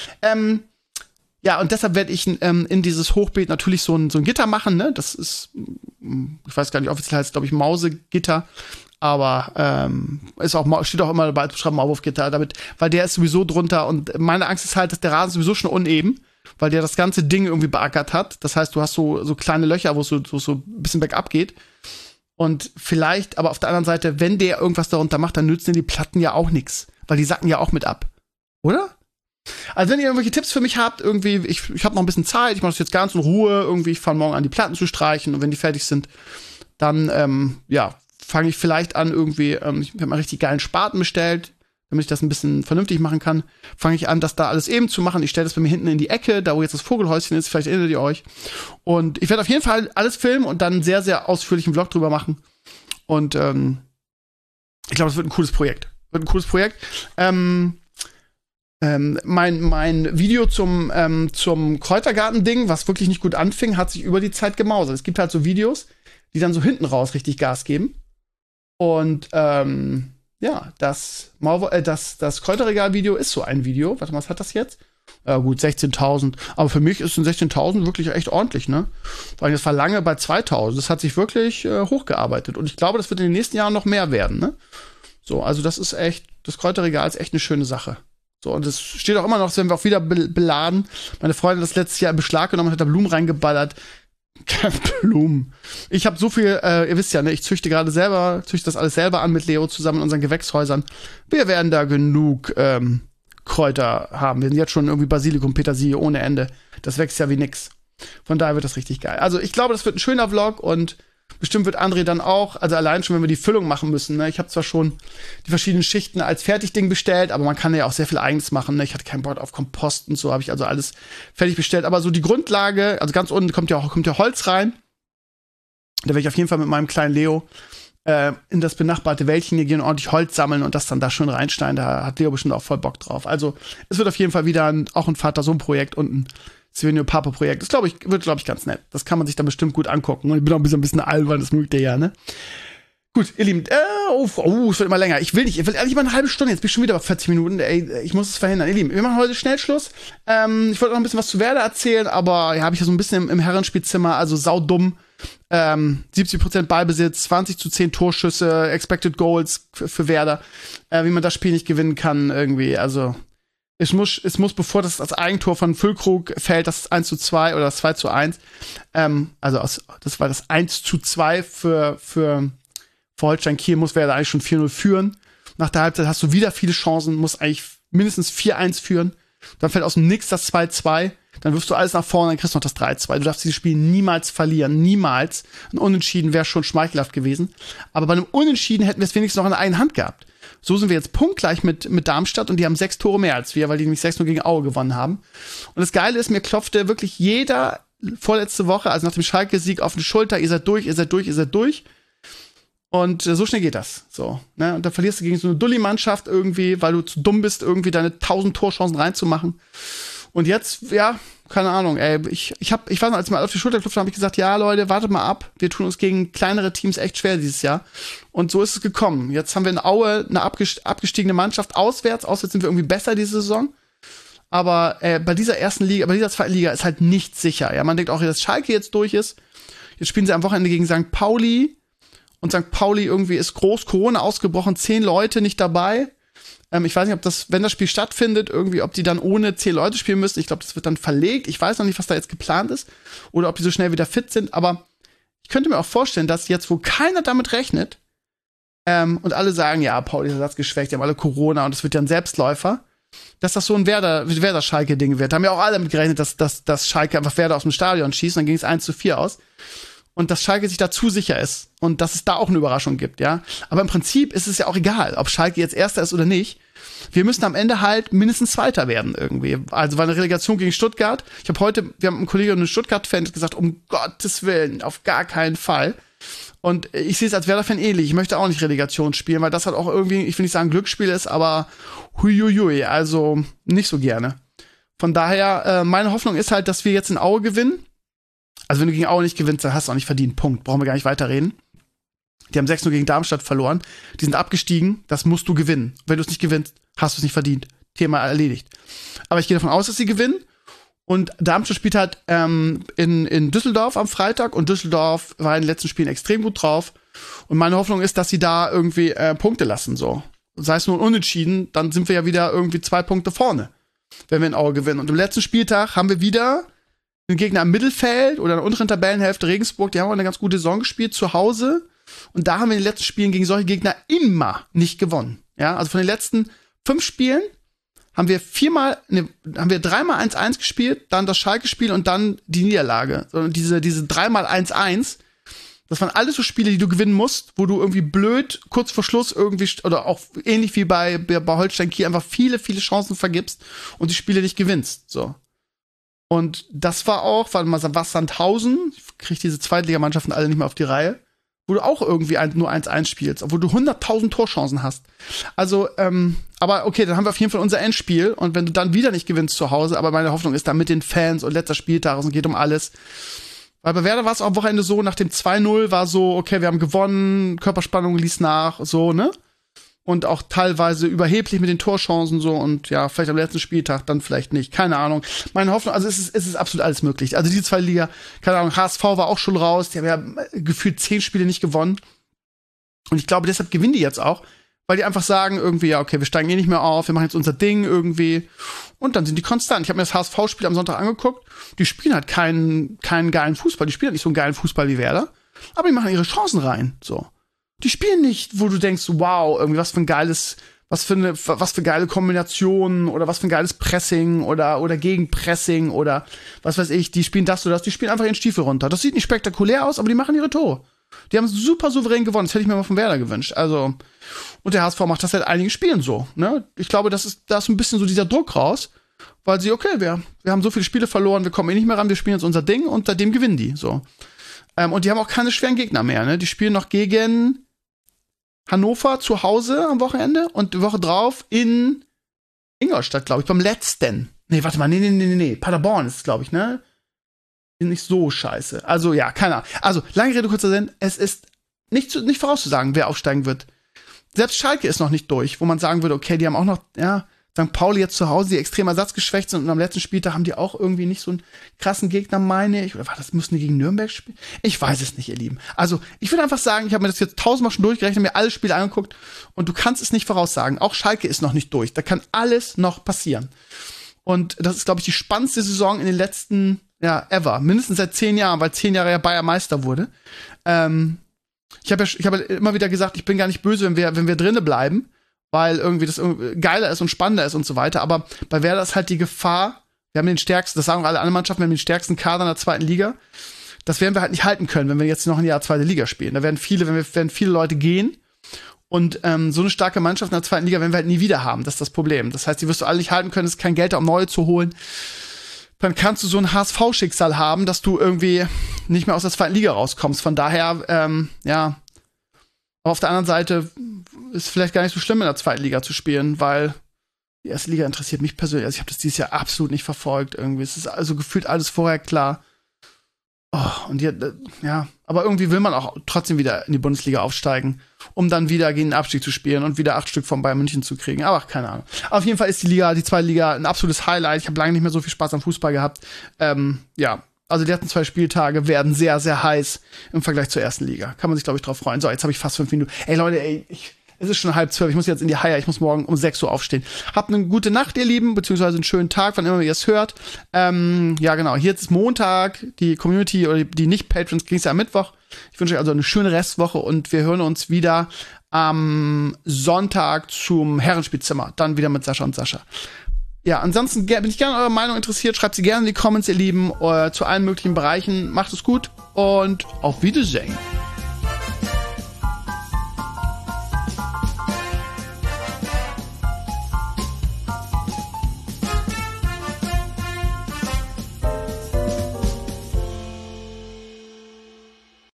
Ja, und deshalb werde ich in dieses Hochbeet natürlich so ein Gitter machen, ne? Das ist, ich weiß gar nicht, offiziell heißt es, glaube ich, Mausegitter. Aber steht auch immer dabei, beschreiben Maulwurfgitter, weil der ist sowieso drunter und meine Angst ist halt, dass der Rasen sowieso schon uneben, weil der das ganze Ding irgendwie beackert hat. Das heißt, du hast so kleine Löcher, wo es so ein bisschen bergab geht. Und vielleicht, aber auf der anderen Seite, wenn der irgendwas darunter macht, dann nützen die Platten ja auch nichts, weil die sacken ja auch mit ab. Oder? Also wenn ihr irgendwelche Tipps für mich habt, irgendwie, ich habe noch ein bisschen Zeit, ich mache das jetzt ganz in Ruhe, irgendwie, ich fange morgen an, die Platten zu streichen und wenn die fertig sind, dann, fange ich vielleicht an irgendwie, ich habe mal richtig geilen Spaten bestellt, damit ich das ein bisschen vernünftig machen kann, fange ich an, das da alles eben zu machen. Ich stelle das bei mir hinten in die Ecke, da wo jetzt das Vogelhäuschen ist, vielleicht erinnert ihr euch. Und ich werde auf jeden Fall alles filmen und dann einen sehr, sehr ausführlichen Vlog drüber machen. Und ich glaube, das wird ein cooles Projekt. Mein Video zum Kräutergarten-Ding, was wirklich nicht gut anfing, hat sich über die Zeit gemausert. Es gibt halt so Videos, die dann so hinten raus richtig Gas geben. Und ja, das Kräuterregal-Video ist so ein Video. Warte mal, was hat das jetzt? Gut, 16.000. Aber für mich ist ein 16.000 wirklich echt ordentlich, ne? Weil das war lange bei 2.000. Das hat sich wirklich hochgearbeitet. Und ich glaube, das wird in den nächsten Jahren noch mehr werden, ne? So, also das Kräuterregal ist echt eine schöne Sache. So, und es steht auch immer noch, wenn wir auch wieder beladen. Meine Freundin hat das letztes Jahr in Beschlag genommen, hat da Blumen reingeballert. Blumen. Ich habe so viel, ihr wisst ja, ne, ich züchte das alles selber an mit Leo zusammen in unseren Gewächshäusern. Wir werden da genug Kräuter haben. Wir sind jetzt schon irgendwie Basilikum, Petersilie ohne Ende. Das wächst ja wie nix. Von daher wird das richtig geil. Also ich glaube, das wird ein schöner Vlog und bestimmt wird André dann auch, also allein schon, wenn wir die Füllung machen müssen, ne? Ich habe zwar schon die verschiedenen Schichten als Fertigding bestellt, aber man kann ja auch sehr viel Eigenes machen, ne? Ich hatte keinen Bock auf Kompost und so, habe ich also alles fertig bestellt. Aber so die Grundlage, also ganz unten kommt ja Holz rein. Da werde ich auf jeden Fall mit meinem kleinen Leo in das benachbarte Wäldchen hier gehen und ordentlich Holz sammeln und das dann da schön reinschneiden. Da hat Leo bestimmt auch voll Bock drauf. Also es wird auf jeden Fall wieder auch ein Vater-Sohn-Projekt und ein Svenio-Papa-Projekt. Das wird, glaube ich, ganz nett. Das kann man sich dann bestimmt gut angucken. Und ich bin auch ein bisschen albern, das mögt ihr ja, ne? Gut, ihr Lieben, es wird immer länger. Ich will eigentlich mal eine halbe Stunde. Jetzt bin ich schon wieder bei 40 Minuten. Ey, ich muss es verhindern. Ihr Lieben, wir machen heute Schnellschluss. Ich wollte noch ein bisschen was zu Werder erzählen, aber ja, habe ich ja so ein bisschen im Herrenspielzimmer, also saudumm. 70% Ballbesitz, 20:10 Torschüsse, Expected Goals für Werder. Wie man das Spiel nicht gewinnen kann, irgendwie. Also es muss, bevor das Eigentor von Füllkrug fällt, das 1:2 oder das 2:1, das war das 1:2 für Holstein Kiel, muss Werder eigentlich schon 4:0 führen. Nach der Halbzeit hast du wieder viele Chancen, musst eigentlich mindestens 4:1 führen. Dann fällt aus dem Nix das 2:2. Dann wirfst du alles nach vorne, dann kriegst du noch das 3:2. Du darfst dieses Spiel niemals verlieren. Niemals. Ein Unentschieden wäre schon schmeichelhaft gewesen. Aber bei einem Unentschieden hätten wir es wenigstens noch in der einen Hand gehabt. So sind wir jetzt punktgleich mit Darmstadt und die haben 6 Tore mehr als wir, weil die nämlich 6-0 gegen Aue gewonnen haben. Und das Geile ist, mir klopfte wirklich jeder vorletzte Woche, also nach dem Schalke-Sieg, auf die Schulter, ihr seid durch. Und so schnell geht das. So, ne? Und dann verlierst du gegen so eine Dulli-Mannschaft irgendwie, weil du zu dumm bist, irgendwie deine 1000 Torchancen reinzumachen. Und jetzt, ja, keine Ahnung, ey, ich weiß noch, als wir mal auf die Schulter klopften, habe ich gesagt, ja, Leute, wartet mal ab. Wir tun uns gegen kleinere Teams echt schwer dieses Jahr. Und so ist es gekommen. Jetzt haben wir in Aue eine abgestiegene Mannschaft auswärts sind wir irgendwie besser diese Saison. Aber bei dieser zweiten Liga ist halt nichts sicher. Ja, man denkt auch, dass Schalke jetzt durch ist. Jetzt spielen sie am Wochenende gegen St. Pauli. Und St. Pauli irgendwie ist groß Corona ausgebrochen, 10 Leute nicht dabei. Ich weiß nicht, wenn das Spiel stattfindet, irgendwie, ob die dann ohne 10 Leute spielen müssen. Ich glaube, das wird dann verlegt. Ich weiß noch nicht, was da jetzt geplant ist. Oder ob die so schnell wieder fit sind. Aber ich könnte mir auch vorstellen, dass jetzt, wo keiner damit rechnet, und alle sagen, ja, Pauli ist ersatzgeschwächt, die haben alle Corona und es wird ja ein Selbstläufer, dass das so ein Werder-Schalke-Ding wird. Da haben ja auch alle damit gerechnet, dass Schalke einfach Werder aus dem Stadion schießt. Und dann ging es 1:4 aus. Und dass Schalke sich da zu sicher ist und dass es da auch eine Überraschung gibt, ja. Aber im Prinzip ist es ja auch egal, ob Schalke jetzt Erster ist oder nicht. Wir müssen am Ende halt mindestens Zweiter werden irgendwie. Also war eine Relegation gegen Stuttgart. Wir haben einen Kollegen, einen Stuttgart-Fan, gesagt, um Gottes Willen, auf gar keinen Fall. Und ich sehe es als Werder-Fan ähnlich. Ich möchte auch nicht Relegation spielen, weil das halt auch irgendwie, ich will nicht sagen Glücksspiel ist, aber huiuiui, also nicht so gerne. Von daher, meine Hoffnung ist halt, dass wir jetzt in Aue gewinnen. Also wenn du gegen Aue nicht gewinnst, dann hast du auch nicht verdient. Punkt. Brauchen wir gar nicht weiterreden. Die haben 6-0 gegen Darmstadt verloren. Die sind abgestiegen. Das musst du gewinnen. Wenn du es nicht gewinnst, hast du es nicht verdient. Thema erledigt. Aber ich gehe davon aus, dass sie gewinnen. Und Darmstadt spielt halt in Düsseldorf am Freitag. Und Düsseldorf war in den letzten Spielen extrem gut drauf. Und meine Hoffnung ist, dass sie da irgendwie Punkte lassen. So. Sei es nur ein Unentschieden, dann sind wir ja wieder irgendwie 2 Punkte vorne, wenn wir in Aue gewinnen. Und im letzten Spieltag haben wir wieder einen Gegner im Mittelfeld oder in der unteren Tabellenhälfte, Regensburg, die haben auch eine ganz gute Saison gespielt zu Hause. Und da haben wir in den letzten Spielen gegen solche Gegner immer nicht gewonnen. Ja, also von den letzten 5 Spielen haben wir 3-mal 1-1 gespielt, dann das Schalke-Spiel und dann die Niederlage. Sondern diese 3-mal 1-1, Das waren alles so Spiele, die du gewinnen musst, wo du irgendwie blöd kurz vor Schluss irgendwie, oder auch ähnlich wie bei Holstein Kiel, einfach viele, viele Chancen vergibst und die Spiele nicht gewinnst. So. Und das war auch, warte mal, was Sandhausen, ich krieg diese Zweitligamannschaften alle nicht mehr auf die Reihe, wo du auch irgendwie nur 1-1 spielst, obwohl du 100.000 Torchancen hast. Also, aber okay, dann haben wir auf jeden Fall unser Endspiel und wenn du dann wieder nicht gewinnst zu Hause, aber meine Hoffnung ist da mit den Fans und letzter Spieltag, es geht um alles. Weil bei Werder war es am Wochenende so, nach dem 2-0 war so, okay, wir haben gewonnen, Körperspannung ließ nach, so, ne? Und auch teilweise überheblich mit den Torchancen so und ja, vielleicht am letzten Spieltag, dann vielleicht nicht, keine Ahnung. Meine Hoffnung, also es ist absolut alles möglich. Also die zwei Liga, keine Ahnung, HSV war auch schon raus, die haben ja gefühlt 10 Spiele nicht gewonnen. Und ich glaube, deshalb gewinnen die jetzt auch, weil die einfach sagen irgendwie, ja, okay, wir steigen eh nicht mehr auf, wir machen jetzt unser Ding irgendwie. Und dann sind die konstant. Ich habe mir das HSV-Spiel am Sonntag angeguckt. Die spielen halt keinen geilen Fußball. Die spielen halt nicht so einen geilen Fußball wie Werder. Aber die machen ihre Chancen rein, so. Die spielen nicht, wo du denkst, wow, irgendwie was für geile Kombinationen oder was für ein geiles Pressing oder Gegenpressing oder was weiß ich, die spielen das oder das, die spielen einfach ihren Stiefel runter. Das sieht nicht spektakulär aus, aber die machen ihre Tore. Die haben super souverän gewonnen, das hätte ich mir mal von Werder gewünscht. Also, und der HSV macht das seit einigen Spielen so, ne? Ich glaube, da ist ein bisschen so dieser Druck raus, weil sie, okay, wir haben so viele Spiele verloren, wir kommen eh nicht mehr ran, wir spielen jetzt unser Ding und seitdem gewinnen die, so. Und die haben auch keine schweren Gegner mehr, ne? Die spielen noch gegen Hannover zu Hause am Wochenende und die Woche drauf in Ingolstadt, glaube ich, beim letzten. Nee, warte mal, nee. Paderborn ist es, glaube ich, ne? Nicht so scheiße. Also, ja, keine Ahnung. Also, lange Rede, kurzer Sinn, es ist nicht vorauszusagen, wer aufsteigen wird. Selbst Schalke ist noch nicht durch, wo man sagen würde, okay, die haben auch noch, ja, St. Pauli jetzt zu Hause, die extrem ersatzgeschwächt sind und am letzten Spieltag haben die auch irgendwie nicht so einen krassen Gegner, meine ich. Oder müssen die gegen Nürnberg spielen? Ich weiß es nicht, ihr Lieben. Also, ich würde einfach sagen, ich habe mir das jetzt 1000-mal schon durchgerechnet, mir alle Spiele angeguckt und du kannst es nicht voraussagen. Auch Schalke ist noch nicht durch. Da kann alles noch passieren. Und das ist, glaube ich, die spannendste Saison in den letzten, ja, ever. Mindestens seit 10 Jahren, weil 10 Jahre ja Bayer Meister wurde. Ich habe immer wieder gesagt, ich bin gar nicht böse, wenn wir drinnen bleiben, weil irgendwie das geiler ist und spannender ist und so weiter. Aber bei Werder ist halt die Gefahr, wir haben den stärksten, das sagen auch alle anderen Mannschaften, wir haben den stärksten Kader in der zweiten Liga. Das werden wir halt nicht halten können, wenn wir jetzt noch ein Jahr zweite Liga spielen. Da werden viele Leute gehen. Und so eine starke Mannschaft in der zweiten Liga werden wir halt nie wieder haben. Das ist das Problem. Das heißt, die wirst du alle nicht halten können, es ist kein Geld da, um neue zu holen. Dann kannst du so ein HSV-Schicksal haben, dass du irgendwie nicht mehr aus der zweiten Liga rauskommst. Von daher, ja. Aber auf der anderen Seite ist es vielleicht gar nicht so schlimm, in der zweiten Liga zu spielen, weil die erste Liga interessiert mich persönlich. Also ich habe das dieses Jahr absolut nicht verfolgt irgendwie. Es ist also gefühlt alles vorher klar. Oh, und ja, aber irgendwie will man auch trotzdem wieder in die Bundesliga aufsteigen, um dann wieder gegen den Abstieg zu spielen und wieder 8 Stück von Bayern München zu kriegen. Aber keine Ahnung. Auf jeden Fall ist die zweite Liga, ein absolutes Highlight. Ich habe lange nicht mehr so viel Spaß am Fußball gehabt. Ja, also die letzten 2 Spieltage werden sehr, sehr heiß im Vergleich zur ersten Liga. Kann man sich, glaube ich, drauf freuen. So, jetzt habe ich fast 5 Minuten. Ey, Leute, es ist schon 11:30. Ich muss jetzt in die Haie. Ich muss morgen um 6 Uhr aufstehen. Habt eine gute Nacht, ihr Lieben, beziehungsweise einen schönen Tag, wann immer ihr es hört. Ja, genau. Hier ist Montag. Die Community oder die Nicht-Patrons ging es ja am Mittwoch. Ich wünsche euch also eine schöne Restwoche und wir hören uns wieder am Sonntag zum Herrenspielzimmer. Dann wieder mit Sascha und Sascha. Ja, ansonsten bin ich gerne eure Meinung interessiert. Schreibt sie gerne in die Comments, ihr Lieben, zu allen möglichen Bereichen. Macht es gut und auf Wiedersehen.